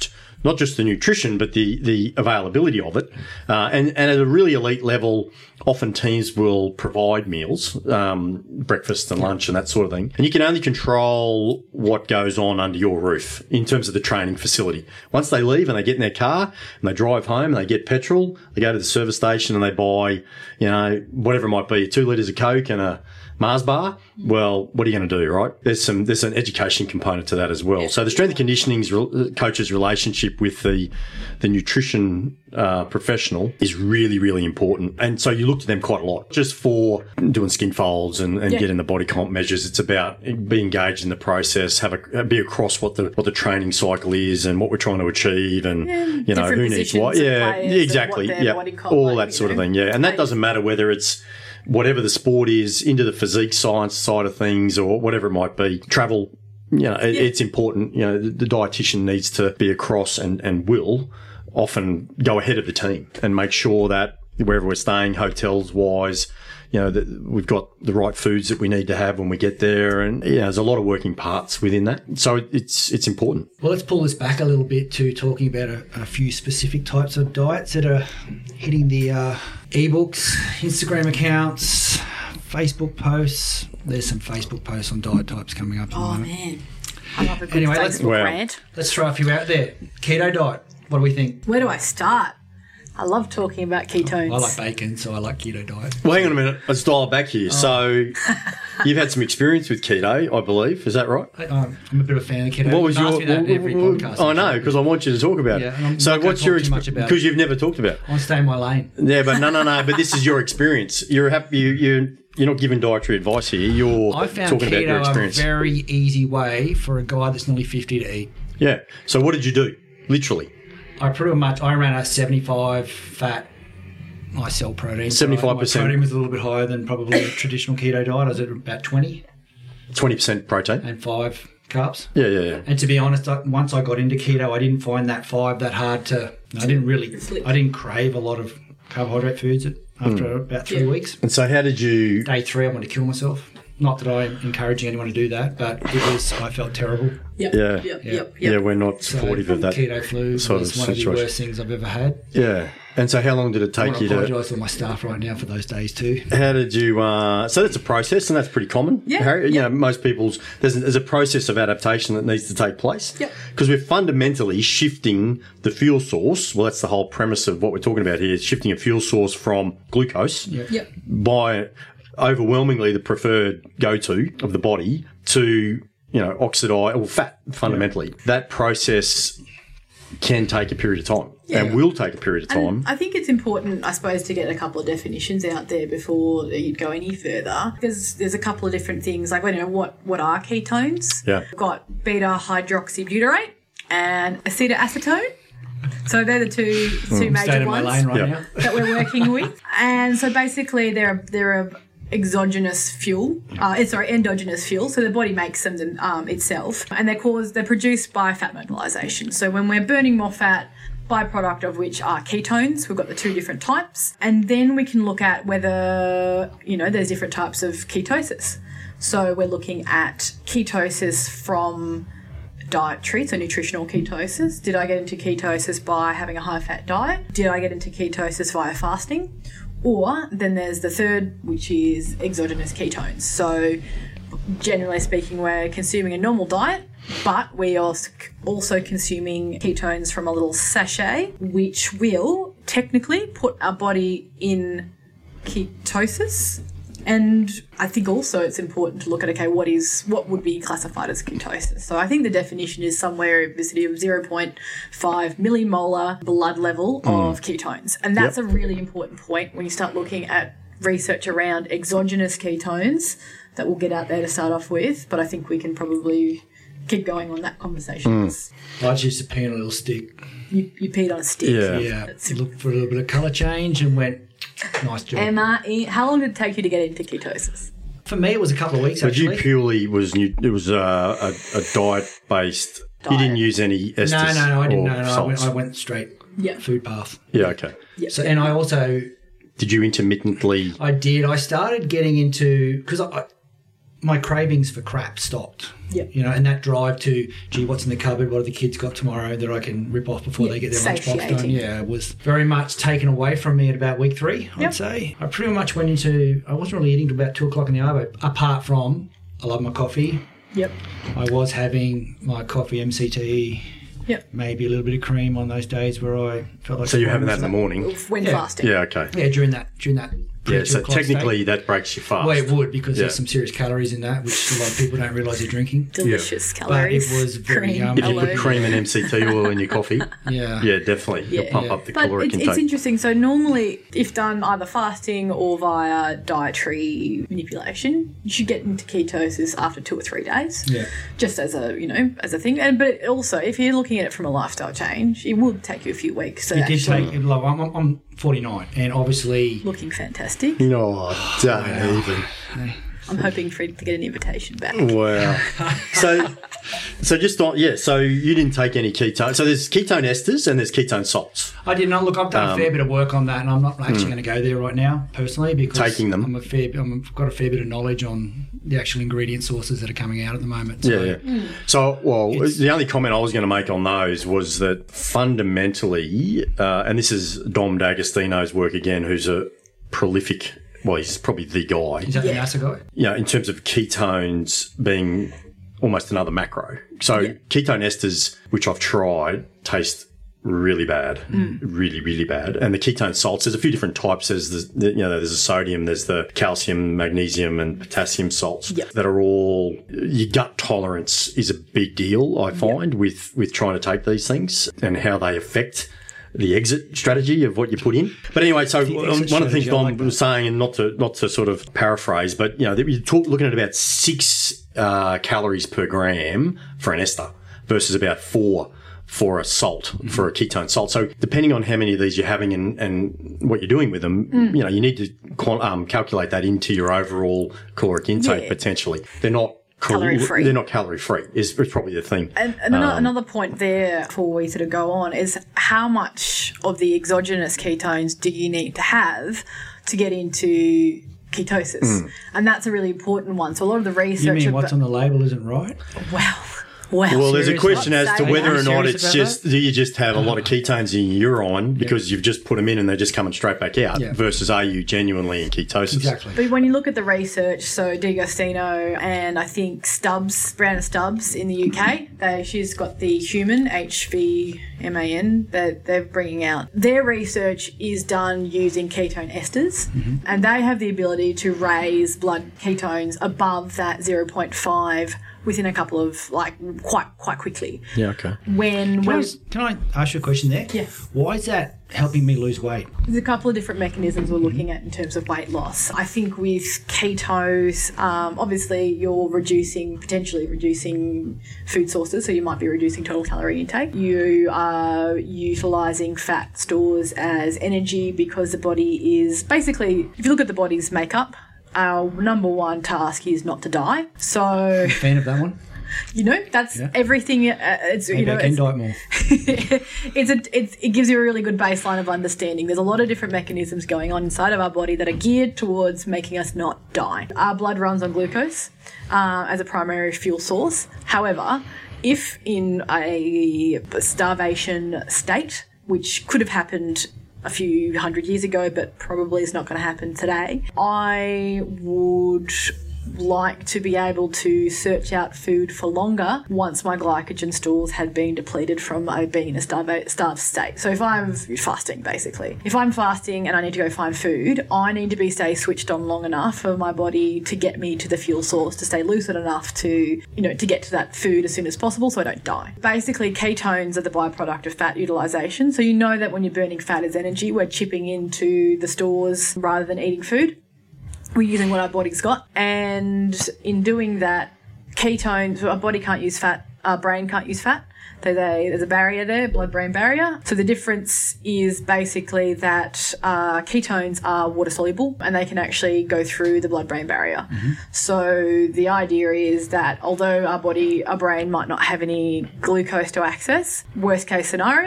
not just the nutrition, but the, the availability of it. Uh, and, and at a really elite level, often teams will provide meals, um, breakfast and lunch and that sort of thing. And you can only control what goes on under your roof in terms of the training facility. Once they leave and they get in their car and they drive home and they get petrol, they go to the service station and they buy, you know, whatever it might be, two litres of Coke and a Mars bar. Well, what are you going to do, right? There's some, there's an education component to that as well. So the strength and conditioning coach's relationship with the, the nutrition, uh, professional is really, really important. And so you look to them quite a lot just for doing skin folds and, and yeah. getting the body comp measures. It's about being engaged in the process, have a, be across what the, what the training cycle is and what we're trying to achieve and, yeah, you know, who needs what. Yeah, exactly. Yeah. All that sort of thing. Yeah. And that doesn't matter whether it's, whatever the sport is, into the physique science side of things or whatever it might be, travel, you know, it, yeah. it's important. You know, the, the dietitian needs to be across and, and will often go ahead of the team and make sure that wherever we're staying, hotels wise, you know, that we've got the right foods that we need to have when we get there. And yeah, there's a lot of working parts within that. So it's it's important. Well, let's pull this back a little bit to talking about a, a few specific types of diets that are hitting the uh, ebooks, Instagram accounts, Facebook posts. There's some Facebook posts on diet types coming up. Oh, moment. man. I love a good anyway, Facebook let's, well, rant. Let's throw a few out there. Keto diet. What do we think? Where do I start? I love talking about ketones. I like bacon, so I like keto diet. Well, hang on a minute. Let's dial it back here. Oh. So you've had some experience with keto, I believe. Is that right? I, I'm a bit of a fan of keto. What was you your... ask me that every podcast. I know, because I want you to talk about yeah, it. So what's your experience? Because you've never talked about it. I want to stay in my lane. Yeah, but no, no, no. But this is your experience. You're happy... You, you, you're not giving dietary advice here. You're I found talking about your keto experience. a very easy way for a guy that's nearly fifty to eat. Yeah. So what did you do? Literally. I pretty much... I ran a seventy-five fat... I sell protein. seventy-five percent. My protein was a little bit higher than probably a traditional keto diet. I was at about twenty. twenty percent protein. And five carbs. Yeah, yeah, yeah. And to be honest, I, once I got into keto, I didn't find that five that hard to... I didn't really... I didn't crave a lot of carbohydrate foods after mm. about three yeah. weeks. And so how did you... Day three, I wanted to kill myself. Not that I'm encouraging anyone to do that, but it was... I felt terrible. Yep. Yeah. Yep, yep, yep. Yeah, we're not supportive so, of that keto flu sort was of one situation. of the worst things I've ever had. Yeah. And so how long did it take I you to... I apologise to my staff right now for those days too. How did you... Uh, so that's a process and that's pretty common. Yeah. Harry, you yeah. know, most people's... There's, there's a process of adaptation that needs to take place. Yep. Because we're fundamentally shifting the fuel source. Well, that's the whole premise of what we're talking about here, is shifting a fuel source from glucose Yep. Yep. by overwhelmingly the preferred go-to of the body to, you know, oxidize or fat fundamentally. Yep. That process can take a period of time yeah. and will take a period of time. And I think it's important, I suppose, to get a couple of definitions out there before you'd go any further, because there's a couple of different things, like, you know, what, what are ketones? Yeah. We've got beta-hydroxybutyrate and acetoacetone. So they're the two two mm. major in ones my lane right yeah. now. that we're working with. And so basically they're, they're a exogenous fuel, uh, sorry, endogenous fuel. So the body makes them um, itself, and they're caused, they're produced by fat mobilization. So when we're burning more fat, byproduct of which are ketones, we've got the two different types, and then we can look at whether, you know, there's different types of ketosis. So we're looking at ketosis from dietary, so nutritional ketosis. Did I get into ketosis by having a high fat diet? Did I get into ketosis via fasting? Or then there's the third, which is exogenous ketones. So generally speaking, we're consuming a normal diet, but we are also consuming ketones from a little sachet, which will technically put our body in ketosis. And I think also it's important to look at, okay, what is what would be classified as ketosis? So I think the definition is somewhere in the vicinity of zero point five millimolar blood level mm. of ketones. And that's yep. a really important point when you start looking at research around exogenous ketones that we'll get out there to start off with. But I think we can probably keep going on that conversation. Mm. I just used to pee on a little stick. You, you peed on a stick. Yeah. Yeah. Looked for a little bit of colour change and went... Nice job. Emma, how long did it take you to get into ketosis? For me, it was a couple of weeks, but actually. But you purely, was new, it was a, a, a diet-based... Diet. You didn't use any estes No, no, no, I didn't. No, no, I went, salts. I went straight yeah. food path. Yeah, okay. Yep. So, and I also... Did you intermittently... I did. I started getting into... Because I, my cravings for crap stopped. Yep. You know, and that drive to, gee, what's in the cupboard? What have the kids got tomorrow that I can rip off before Yep. they get their lunchbox done? Satiating. Yeah, was very much taken away from me at about week three, I'd Yep. say. I pretty much went into, I wasn't really eating till about two o'clock in the hour, but apart from, I love my coffee. Yep. I was having my coffee M C T, Yep. maybe a little bit of cream on those days where I felt like... So you're having that in the morning? When Yeah. fasting. Yeah, okay. Yeah, during that, during that Yeah, pre-two so o'clock technically state. that breaks your fast. Well, it would, because Yeah. there's some serious calories in that, which a lot of people don't realise they're drinking. Delicious But calories. it was very cream. yummy. If you put Hello. cream and M C T oil in your coffee, Yeah. yeah, definitely. You'll Yeah. pump Yeah. up the But caloric it's, intake. it's interesting. So normally, if done either fasting or via dietary manipulation, you should get into ketosis after two or three days. Yeah. Just as a you know as a thing. And but also, if you're looking at it from a lifestyle change, it will take you a few weeks. So It did actually take, like, I'm, I'm- I'm forty-nine, and obviously... looking fantastic. No, don't even. I'm hoping for to get an invitation back. Wow. So, so just on, yeah, so you didn't take any ketone. So there's ketone esters and there's ketone salts. I did not. Look, I've done Um, a fair bit of work on that, and I'm not actually going to go there right now, personally, because Taking them. I'm a fair, I'm, I've got a fair bit of knowledge on the actual ingredient sources that are coming out at the moment. So. Yeah, yeah. So, well, the only comment I was going to make on those was that fundamentally, uh, and this is Dom D'Agostino's work again, who's a prolific, well, he's probably the guy, Is that the NASA guy? you know, in terms of ketones being almost another macro. So ketone esters, which I've tried, taste really bad, really, really bad. And the ketone salts, there's a few different types. There's the, the you know, there's the sodium, there's the calcium, magnesium, and potassium salts Yep. that are all, your gut tolerance is a big deal, I find, with, with trying to take these things and how they affect the exit strategy of what you put in. But anyway, so The um, exit one of the things strategy, I Dom like that. was saying, and not to not to sort of paraphrase, but you know, you're talk, looking at about six uh, calories per gram for an ester versus about four for a salt, Mm-hmm. for a ketone salt. So depending on how many of these you're having and, and what you're doing with them, you know, you need to quant- um, calculate that into your overall caloric intake Yeah. potentially. They're not cal- Calorie-free. They're not calorie free. Is is probably the thing. And, and another, Um, another point there before we sort of go on is how much of the exogenous ketones do you need to have to get into ketosis? And that's a really important one. So a lot of the research... You mean about- what's on the label isn't right? Well, well... Well, there's a Serious? question as to Saying- whether Are or you not serious it's about just, that? do you just have a lot of ketones in your urine because you've just put them in and they're just coming straight back out Yeah. versus are you genuinely in ketosis? Exactly. But when you look at the research, so D'Agostino and I think Stubbs, Brianna Stubbs in the U K, they, she's got the human, H V M A N, that they're bringing out. Their research is done using ketone esters, and they have the ability to raise blood ketones above that zero point five within a couple of, like, quite quite quickly. Yeah, okay. When Can I, we're, can I ask you a question there? Yeah. Why is that helping me lose weight? There's a couple of different mechanisms we're looking at in terms of weight loss. I think with ketos, um, obviously you're reducing, potentially reducing food sources, so you might be reducing total calorie intake. You are utilising fat stores as energy because the body is basically, if you look at the body's makeup, our number one task is not to die. So, Fan of that one? you know, that's Yeah. everything. Uh, it's, you Maybe know, I can it's, diet more. it's a, it's, it gives you a really good baseline of understanding. There's a lot of different mechanisms going on inside of our body that are geared towards making us not die. Our blood runs on glucose uh, as a primary fuel source. However, if in a starvation state, which could have happened a few hundred years ago, but probably is not going to happen today, I would like to be able to search out food for longer once my glycogen stores had been depleted from uh, being in a starved, starved state. So if I'm fasting, basically, if I'm fasting and I need to go find food, I need to be stay switched on long enough for my body to get me to the fuel source, to stay lucid enough to, you know, to get to that food as soon as possible so I don't die. Basically, ketones are the byproduct of fat utilization. So you know that when you're burning fat as energy, we're chipping into the stores rather than eating food. We're using what our body's got. And in doing that, ketones, our body can't use fat, our brain can't use fat. So they, there's a barrier there, blood-brain barrier. So the difference is basically that uh, ketones are water-soluble and they can actually go through the blood-brain barrier. Mm-hmm. So the idea is that although our body, our brain might not have any glucose to access, worst-case scenario,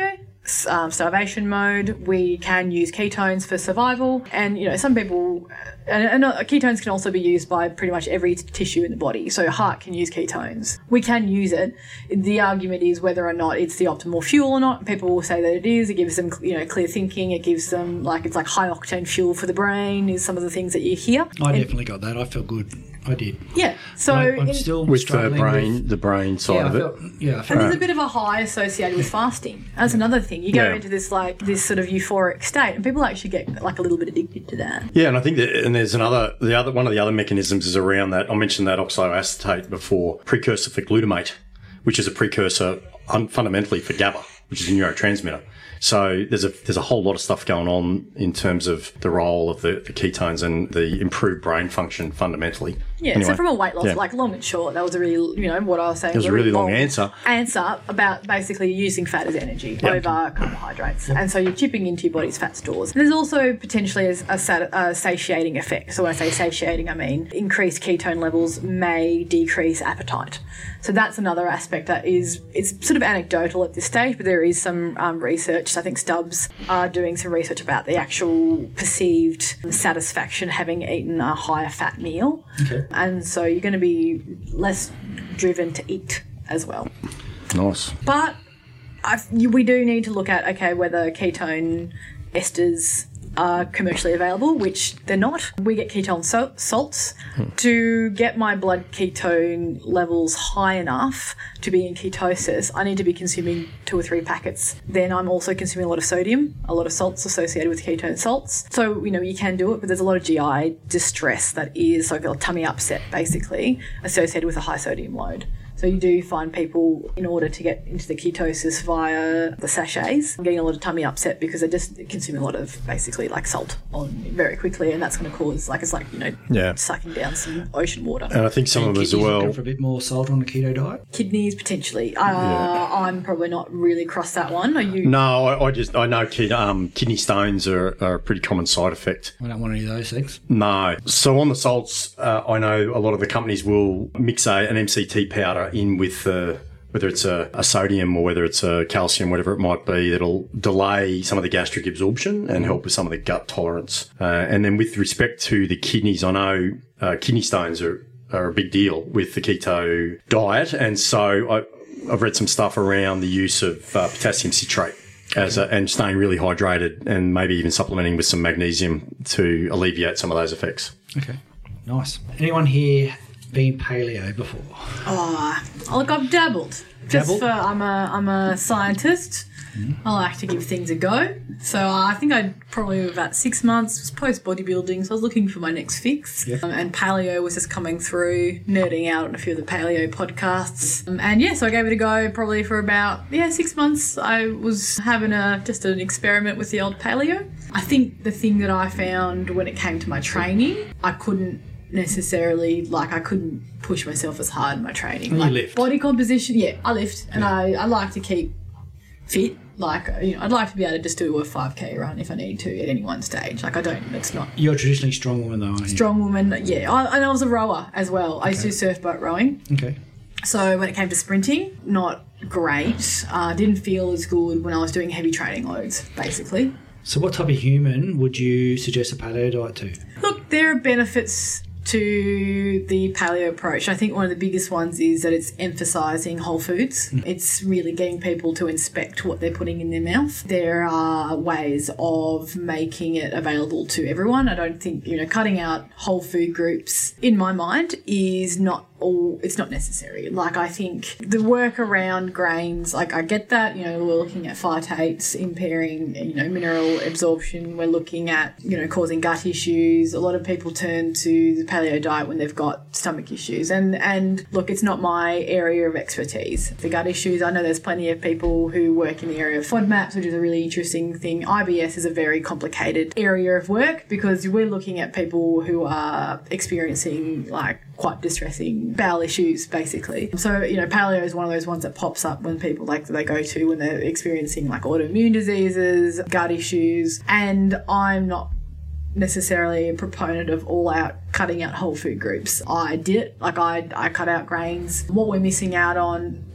um, starvation mode. We can use ketones for survival. And, you know, some people, and, and ketones can also be used by pretty much every t- tissue in the body. So heart can use ketones. We can use it. The argument is whether or not it's the optimal fuel or not. People will say that it is. It gives them, you know, clear thinking. It gives them, like, it's like high octane fuel for the brain is some of the things that you hear. I and, definitely got that. I felt good. I did. Yeah. So I, I'm in, still with the struggling brain, with, the brain side yeah, of I it. felt, yeah, I and felt, there's a bit of a high associated with fasting. That's another thing. You go Yeah. into this like this sort of euphoric state, and people actually get like a little bit addicted to that. Yeah, and I think that, and there's another, the other one of the other mechanisms is around that. I mentioned that oxaloacetate before, precursor for glutamate, which is a precursor un- fundamentally for GABA, which is a neurotransmitter. So there's a there's a whole lot of stuff going on in terms of the role of the, the ketones and the improved brain function fundamentally. Yeah, Anyway, so from a weight loss, yeah. like long and short, that was a really, you know, what I was saying. It was a really long answer. Answer about basically using fat as energy Yep. over carbohydrates. And so you're chipping into your body's fat stores. And there's also potentially a, a, sat- a satiating effect. So when I say satiating, I mean increased ketone levels may decrease appetite. So that's another aspect that is, it's sort of anecdotal at this stage, but there is some um, research. I think Stubbs are doing some research about the actual perceived satisfaction having eaten a higher fat meal. Okay. And so you're going to be less driven to eat as well. Nice. But I, we do need to look at, okay, whether ketone esters are commercially available, which they're not. We get ketone so- salts. Hmm. To get my blood ketone levels high enough to be in ketosis, I need to be consuming two or three packets. Then I'm also consuming a lot of sodium, a lot of salts associated with ketone salts. So, you know, you can do it, but there's a lot of G I distress that is like a tummy upset, basically, associated with a high sodium load. So you do find people, in order to get into the ketosis via the sachets, getting a lot of tummy upset because they're just consuming a lot of basically like salt on very quickly, and that's going to cause like it's like you know Yeah. sucking down some ocean water. And I think some of us as kidneys well. looking for a bit more salt on the keto diet. Kidneys potentially. Uh, I'm probably not really across that one. Are you? No, I, I just I know kid, um, kidney stones are, are a pretty common side effect. I don't want any of those things. No. So on the salts, uh, I know a lot of the companies will mix a, an M C T powder in with uh, whether it's a, a sodium or whether it's a calcium, whatever it might be, that'll delay some of the gastric absorption and help with some of the gut tolerance. Uh, and then with respect to the kidneys, I know uh, kidney stones are, are a big deal with the keto diet. And so I, I've read some stuff around the use of uh, potassium citrate. As a, and staying really hydrated and maybe even supplementing with some magnesium to alleviate some of those effects. Okay, nice. Anyone here been paleo before? Oh, look, I've dabbled. Just Dabbled? for I'm a I'm a scientist. I like to give things a go. So uh, I think I probably about six months was post bodybuilding, so I was looking for my next fix. Yep. Um, and paleo was just coming through, nerding out on a few of the paleo podcasts. Um, and yeah, so I gave it a go probably for about yeah six months. I was having a just an experiment with the old paleo. I think the thing that I found when it came to my training, I couldn't necessarily like I couldn't push myself as hard in my training. And you like lift. body composition, yeah, I lift, and I, I like to keep fit. Like, you know, I'd like to be able to just do a five K run if I need to at any one stage. Like, I don't, it's not You're a traditionally strong woman though, aren't you? strong woman. Yeah, I, and I was a rower as well. I used to do surf boat rowing. Okay. So when it came to sprinting, not great. Uh, didn't feel as good when I was doing heavy training loads, basically. So what type of human would you suggest a paleo diet to? Look, there are benefits to the paleo approach. I think one of the biggest ones is that it's emphasising whole foods. Mm. It's really getting people to inspect what they're putting in their mouth. There are ways of making it available to everyone. I don't think, you know, cutting out whole food groups, in my mind, is not all, it's not necessary. Like, I think the work around grains, like, I get that, you know, we're looking at phytates impairing, you know, mineral absorption. We're looking at, you know, causing gut issues. A lot of people turn to the paleo diet when they've got stomach issues. And, and look, it's not my area of expertise. The gut issues, I know there's plenty of people who work in the area of FODMAPs, which is a really interesting thing. I B S is a very complicated area of work because we're looking at people who are experiencing, like, quite distressing bowel issues, basically. So, you know, paleo is one of those ones that pops up when people, like, they go to when they're experiencing, like, autoimmune diseases, gut issues, and I'm not necessarily a proponent of all out cutting out whole food groups. I did it. Like, I, I cut out grains. What we're missing out on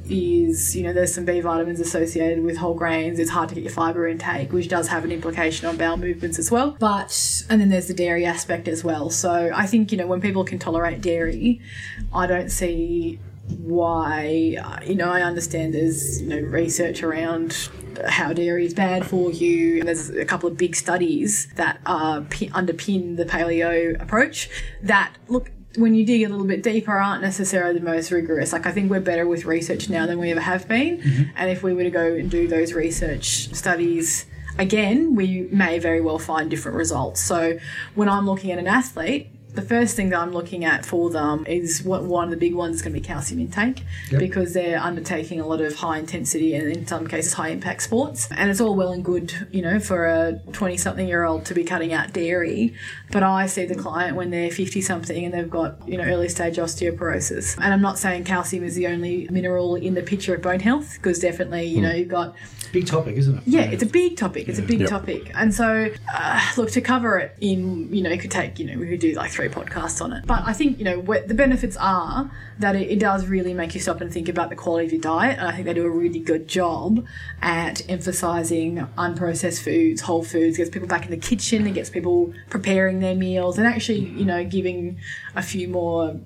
is, you know, there's some B vitamins associated with whole grains. It's hard to get your fibre intake, which does have an implication on bowel movements as well. But, and then there's the dairy aspect as well. So I think, you know, when people can tolerate dairy, I don't see why, uh, you know, I understand there's, you know, research around how dairy is bad for you. And there's a couple of big studies that uh, p- underpin the paleo approach that, look, when you dig a little bit deeper, aren't necessarily the most rigorous. Like, I think we're better with research now than we ever have been. Mm-hmm. And if we were to go and do those research studies again, we may very well find different results. So when I'm looking at an athlete, the first thing that I'm looking at for them is what one of the big ones is going to be calcium intake, yep. because they're undertaking a lot of high intensity and in some cases high impact sports. And it's all well and good, you know, for a twenty something year old to be cutting out dairy. But I see the client when they're fifty something and they've got, you know, early stage osteoporosis. And I'm not saying calcium is the only mineral in the picture of bone health, because definitely, you mm. know, you've got... Big topic, isn't it? Yeah, it's a big topic. It's yeah. a big yep. topic. And so, uh, look, to cover it in, you know, it could take, you know, we could do like three podcasts on it. But I think, you know, what the benefits are that it, it does really make you stop and think about the quality of your diet. And I think they do a really good job at emphasising unprocessed foods, whole foods, gets people back in the kitchen, it gets people preparing their meals and actually, you know, giving a few more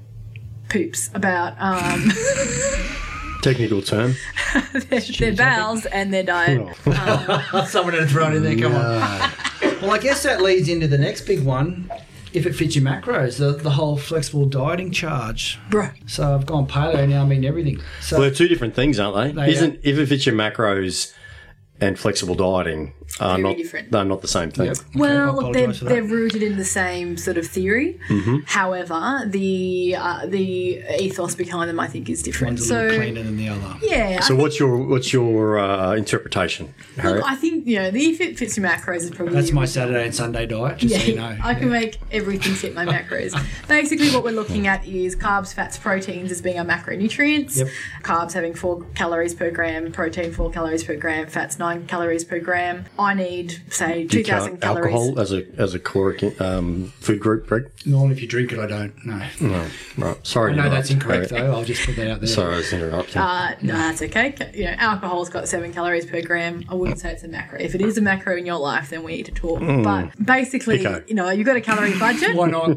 poops about... Um, technical term. their, their bowels and their diet. um, Someone had thrown in there, come no. on. Well, I guess that leads into the next big one, if it fits your macros, the, the whole flexible dieting charge. Bruh. So I've gone paleo now, I'm eating everything. So well, they're two different things, aren't they? they Isn't are. If it fits your macros and flexible dieting are Very not different. they're not the same thing. Yep. Well, okay, look, they're, they're rooted in the same sort of theory. Mm-hmm. However, the uh, the ethos behind them, I think, is different. One's a so, little cleaner than the other. Yeah. So I what's your what's your uh, interpretation, Harriet? Look, I think, you know, the if it fits your macros is probably... That's my Saturday and Sunday diet, just yeah, so you know. I can yeah. make everything fit my macros. Basically, what we're looking at is carbs, fats, proteins as being our macronutrients. Yep. Carbs having four calories per gram, protein four calories per gram, fats nine calories per gram. I need, say, Do you two thousand count calories. alcohol as a as a caloric um, food group, Greg? Normally, if you drink it, I don't. No. No, right. Sorry. I to know that's interrupt, incorrect, Harriet. though. I'll just put that out there. Sorry, I was interrupting. Uh, no, that's okay. You know, alcohol's got seven calories per gram. I wouldn't say it's a macro. If it is a macro in your life, then we need to talk. Mm. But basically, Okay. you know, you've got a calorie budget. Why not?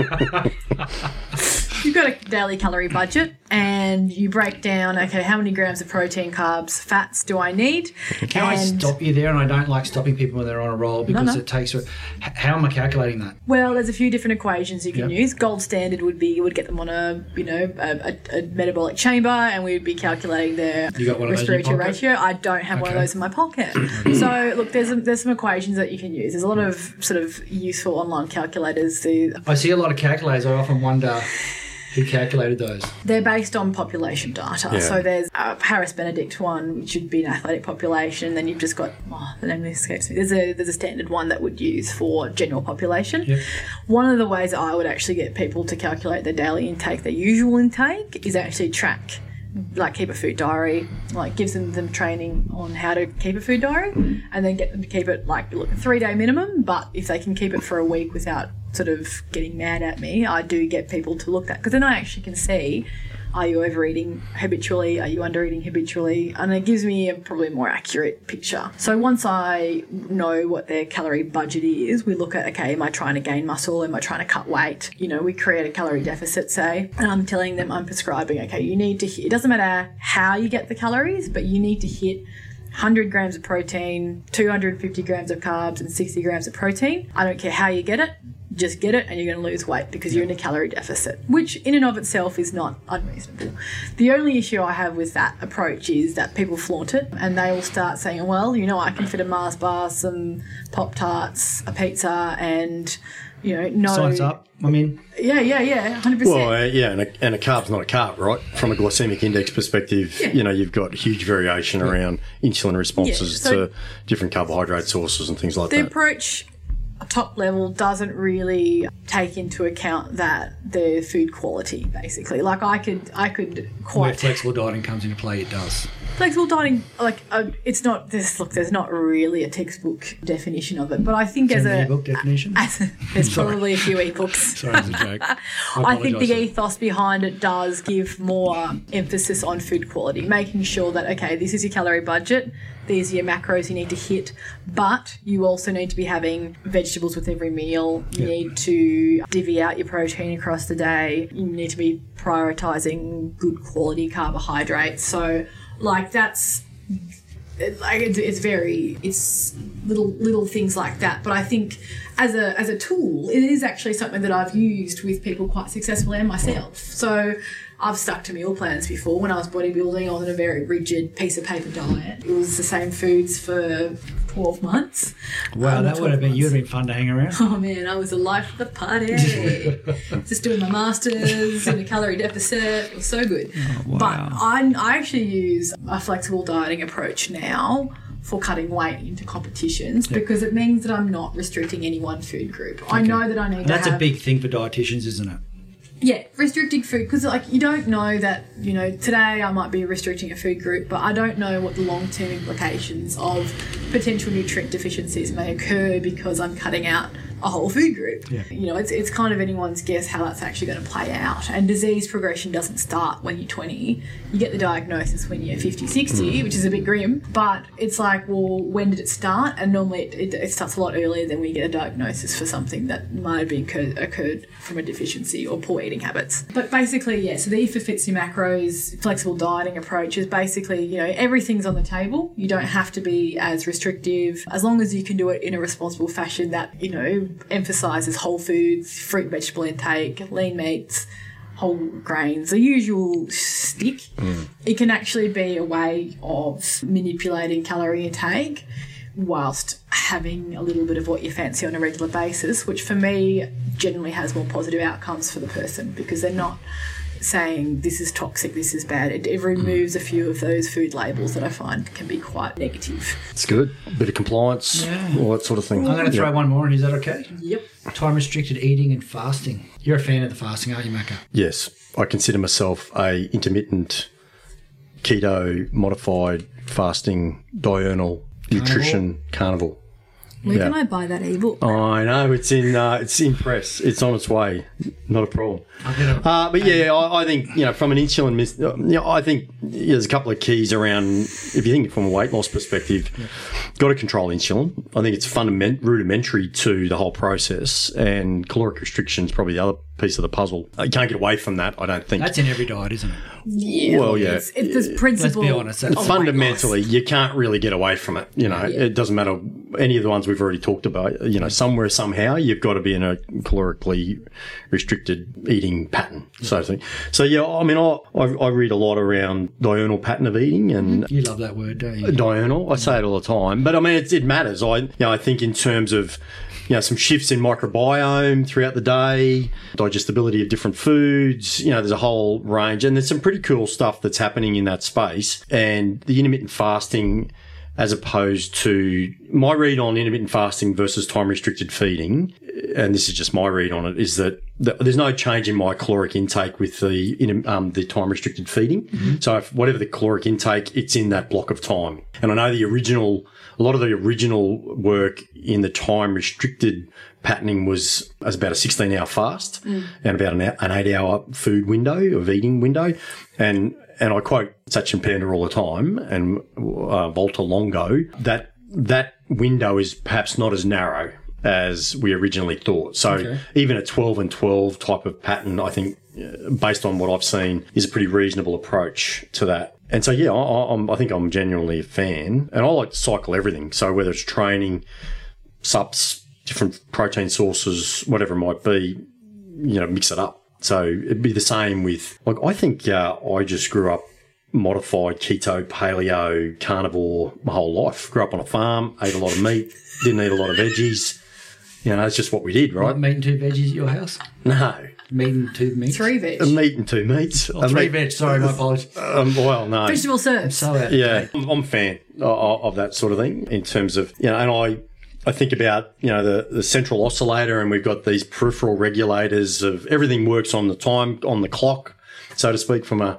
You've got a daily calorie budget and you break down, okay, how many grams of protein, carbs, fats do I need? Can I And- stop you there? And I don't like stopping people when they're on a roll because no. it takes... H- How am I calculating that? Well, there's a few different equations you can Yep. use. Gold standard would be you would get them on a, you know, a, a, a metabolic chamber and we would be calculating their You got one of those in your respiratory pocket? ratio. I don't have one of Okay. those in my pocket. So, look, there's a, there's some equations that you can use. There's a lot of sort of useful online calculators. The, I see a lot of calculators. I often wonder who calculated those. They're based on population data. Yeah. So there's a Harris Benedict one, which would be an athletic population. Then you've just got, oh, the name escapes me. There's a, there's a standard one that would use for general population. Yep. One of the ways that I would actually get people to calculate their daily intake, their usual intake, is actually track, like keep a food diary, like gives them, them training on how to keep a food diary and then get them to keep it like look, a three day minimum. But if they can keep it for a week without sort of getting mad at me, I do get people to look at, because then I actually can see, are you overeating habitually? Are you undereating habitually? And it gives me a probably more accurate picture. So once I know what their calorie budget is, we look at, okay, am I trying to gain muscle? Am I trying to cut weight? You know, we create a calorie deficit, say, and I'm telling them, I'm prescribing, okay, you need to hit, it doesn't matter how you get the calories, but you need to hit one hundred grams of protein, two hundred fifty grams of carbs, and sixty grams of protein. I don't care how you get it. Just get it and you're going to lose weight because you're in a calorie deficit, which in and of itself is not unreasonable. The only issue I have with that approach is that people flaunt it and they will start saying, well, you know, I can fit a Mars bar, some Pop-Tarts, a pizza and, you know, no... Signs up. I'm in. Yeah, yeah, yeah, one hundred percent. Well, uh, yeah, and a, and a carb's not a carb, right? From a glycemic index perspective, Yeah. you know, you've got huge variation around insulin responses Yeah, so- to different carbohydrate sources and things like The that. approach... top level doesn't really take into account that the food quality basically. Like I could I could Where quite flexible dieting comes into play, it does. Flexible dieting, like, uh, it's not this. Look, there's not really a textbook definition of it, but I think as a e-book definition, as a, there's probably a few ebooks. Sorry, it's a joke. I, I think the ethos behind it does give more emphasis on food quality, making sure that, okay, this is your calorie budget, these are your macros you need to hit, but you also need to be having vegetables with every meal. You Yep. need to divvy out your protein across the day. You need to be prioritising good quality carbohydrates. So, like, that's... It, like it's, it's very it's little little things like that, but I think as a as a tool it is actually something that I've used with people quite successfully and myself. So I've stuck to meal plans before. When I was bodybuilding, I was on a very rigid piece of paper diet. It was the same foods for twelve months. Wow, Um, that would have been months. you would have been fun to hang around. Oh man, I was the life of the party. Just doing my masters in a calorie deficit. It was so good. Oh, wow. But I, I actually use a flexible dieting approach now for cutting weight into competitions because it means that I'm not restricting any one food group. I know that I need And to that's have... a big thing for dietitians, isn't it? Yeah, restricting food, because like you don't know that, you know, today I might be restricting a food group, but I don't know what the long-term implications of potential nutrient deficiencies may occur because I'm cutting out a whole food group. Yeah. You know, it's it's kind of anyone's guess how that's actually going to play out. And disease progression doesn't start when you're twenty. You get the diagnosis when you're fifty, sixty, which is a bit grim. But it's like, well, when did it start? And normally it, it, it starts a lot earlier than we get a diagnosis for something that might have been occurred, occurred from a deficiency or poor eating habits. But basically, yeah, so the E F A Fits Your Macros flexible dieting approach is basically, you know, everything's on the table. You don't have to be as restrictive as long as you can do it in a responsible fashion that, you know, emphasises whole foods, fruit and vegetable intake, lean meats, whole grains, the usual stick. Mm. It can actually be a way of manipulating calorie intake whilst having a little bit of what you fancy on a regular basis, which for me generally has more positive outcomes for the person because they're not saying this is toxic, this is bad. It, it removes a few of those food labels that I find can be quite negative. It's good. A bit of compliance, Yeah. all that sort of thing. I'm going to throw Yeah. one more in. Is that okay? Yep. Time restricted eating and fasting. You're a fan of the fasting, aren't you, Macca? Yes, I consider myself a intermittent keto modified fasting diurnal nutrition carnivore. Where Yeah. can I buy that ebook? I know it's in uh, it's in press. It's on its way. Not a problem. I'll get it. Uh, but yeah, I, I think you know from an insulin, mis- uh, you know, I think yeah, there's a couple of keys around. If you think from a weight loss perspective, yeah. got to control insulin. I think it's fundament rudimentary to the whole process, and caloric restriction is probably the other piece of the puzzle. You can't get away from that. I don't think That's in every diet, isn't it? Yeah. Well, yeah. It's, it's this principle. Let's be honest, that's- of fundamentally, weight loss. you can't really get away from it. You know, Yeah. it doesn't matter any of the ones we've already talked about. You know, somewhere, somehow, you've got to be in a calorically restricted eating pattern, so to speak. So, yeah, I mean, I, I, I read a lot around diurnal pattern of eating and You love that word, don't you? diurnal. I say it all the time, but I mean, it, it matters. I, you know, I think in terms of, you know, some shifts in microbiome throughout the day, digestibility of different foods, you know, there's a whole range, and there's some pretty cool stuff that's happening in that space. And the intermittent fasting, as opposed to my read on intermittent fasting versus time restricted feeding, and this is just my read on it, is that there's no change in my caloric intake with the um, the time restricted feeding. Mm-hmm. So if whatever the caloric intake, it's in that block of time. And I know the original, a lot of the original work in the time restricted patterning was as about a sixteen hour fast mm. and about an, an eight hour food window of eating window. And and I quote Satchin Panda all the time and uh, Volta Longo that that window is perhaps not as narrow as we originally thought. So okay. even a twelve and twelve type of pattern, I think, based on what I've seen, is a pretty reasonable approach to that. And so, yeah, I, I'm, I think I'm genuinely a fan. And I like to cycle everything. So whether it's training, sups, different protein sources, whatever it might be, you know, mix it up. So it'd be the same with, like, I think uh, I just grew up modified keto, paleo, carnivore my whole life. Grew up on a farm, ate a lot of meat, didn't eat a lot of veggies. You know, it's just what we did, right? Like meat and two veggies at your house? No. Meat and two meats? Three veg. A meat and two meats. Oh, three meat, veg, sorry, my apologies. Um, well, no. Vegetable serves. So out. Yeah, I'm, I'm a fan of, of that sort of thing in terms of, you know, and I... I think about, you know, the, the central oscillator, and we've got these peripheral regulators of everything works on the time, on the clock, so to speak, from a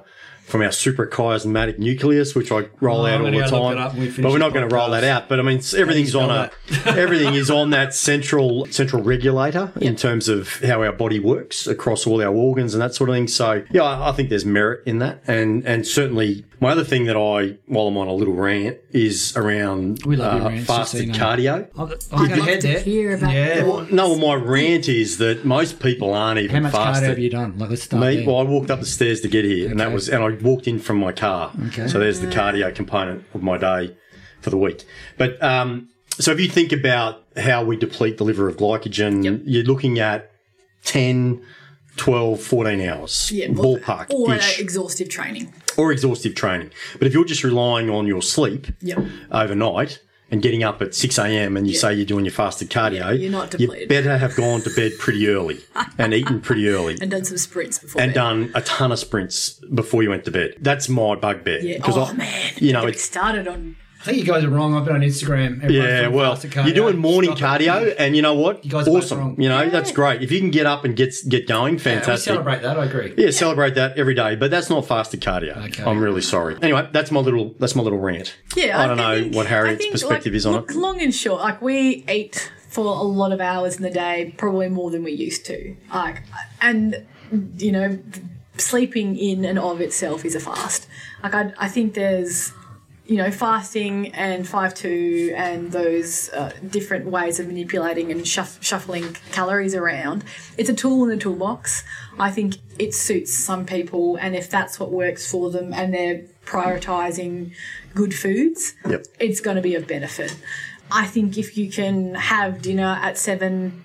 from our suprachiasmatic nucleus, which I roll Oh, out I'm all gonna the go look time. it up when we finish But we're not the going to roll podcast. that out. But I mean, it's- everything's spell on a everything is on that central central regulator in terms of how our body works across all our organs and that sort of thing. So yeah, I, I think there's merit in that, and and certainly my other thing that I, while I'm on a little rant, is around We love your uh, rants, just so fasted you know. cardio. I'll, I'll I'd get love ahead to there. hear about yeah. that. Well, No, well, my rant is that most people aren't even how much cardio fasted. have you done? Like, let's start Me, there. well, I walked up the stairs to get here, and that Okay. was, and I walked in from my car. Okay. So there's the cardio component of my day for the week. But um, so if you think about how we deplete the liver of glycogen, you're looking at ten, twelve, fourteen hours, Yeah, well, ballpark, or uh, ish, exhaustive training. or exhaustive training. But if you're just relying on your sleep Yep. overnight and getting up at six a.m. and you say you're doing your fasted cardio, Yeah, you're not you depleted. better have gone to bed pretty early and eaten pretty early. And done some sprints before. And bed. done a ton of sprints before you went to bed. That's my bugbear. Yeah. Because Oh I, man. you know, Get it's started on. I think you guys are wrong. I've been on Instagram. Everyone's yeah. doing Well, fasted cardio. you're doing morning Stop it. cardio, and you know what? You guys are both awesome. wrong. You know, that's great. If you can get up and get get going, Yeah, we fantastic. celebrate that. I agree. Yeah, celebrate that every day, but that's not fasted cardio. Okay. I'm really sorry. Anyway, that's my little that's my little rant. Yeah. I don't know think- what I Harriet's think, perspective like, is on look, it. Long and short, like we eat for a lot of hours in the day, probably more than we used to. Like, and you know, sleeping in and of itself is a fast. Like, I, I think there's. You know, fasting and five two and those uh, different ways of manipulating and shuff- shuffling calories around. It's a tool in the toolbox. I think it suits some people, and if that's what works for them and they're prioritising good foods, Yep. it's going to be of benefit. I think if you can have dinner at seven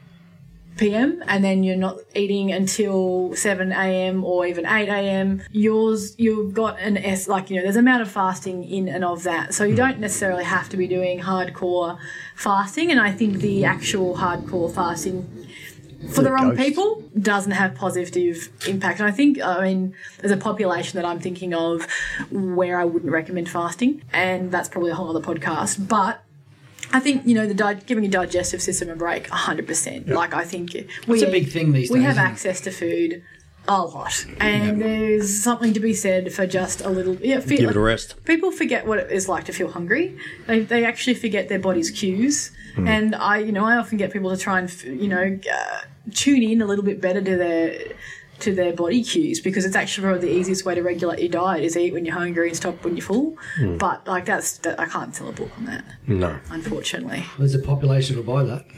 p.m. and then you're not eating until seven a.m. or even eight a.m. yours you've got an S, like, you know, there's an amount of fasting in and of that, so you don't necessarily have to be doing hardcore fasting. And I think the actual hardcore fasting for the wrong ghost. people doesn't have positive impact. And I think, I mean, there's a population that I'm thinking of where I wouldn't recommend fasting, and that's probably a whole other podcast. But I think, you know, the di- giving your digestive system a break, one hundred percent. Like, I think we It's a big thing these we days, have isn't it? access to food a lot, and there's something to be said for just a little. Yeah, feel, Give it a rest. People forget what it is like to feel hungry. They, they actually forget their body's cues. And I, you know, I often get people to try and, f- you know, uh, tune in a little bit better to their to their body cues, because it's actually probably the easiest way to regulate your diet is eat when you're hungry and stop when you're full. But like that's that, I can't sell a book on that, No. unfortunately. There's a population who'll buy that.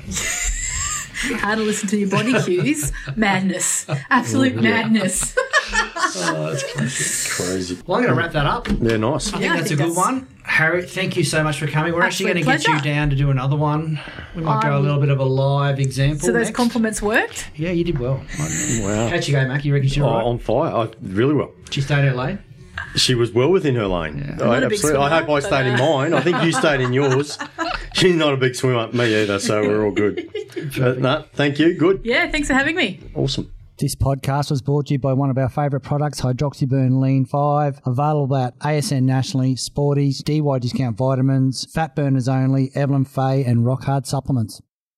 How to listen to your body cues? Madness, absolute madness. Crazy. Well, I'm going to wrap that up. Yeah, nice. I think Yeah, I that's think a good that's- one. Harriet, thank you so much for coming. We're actually Absolute going to get you pleasure. down to do another one. We might go a Um, little bit of a live example. So those next. compliments worked. Yeah, you did well. Wow. How'd you go, Mac? You reckon she's Oh, all right? on fire. I, really well. She stayed out late? She was well within her lane. I, not a big absolutely. I hope swimmer, I stayed in but, uh, mine. I think you stayed in yours. She's not a big swimmer, me either, so we're all good. But, no, thank you. Good. Yeah, thanks for having me. Awesome. This podcast was brought to you by one of our favourite products, Hydroxyburn Lean five, available at A S N Nationally, Sporties, D Y Discount Vitamins, Fat Burners Only, Evelyn Faye and Rock Hard Supplements.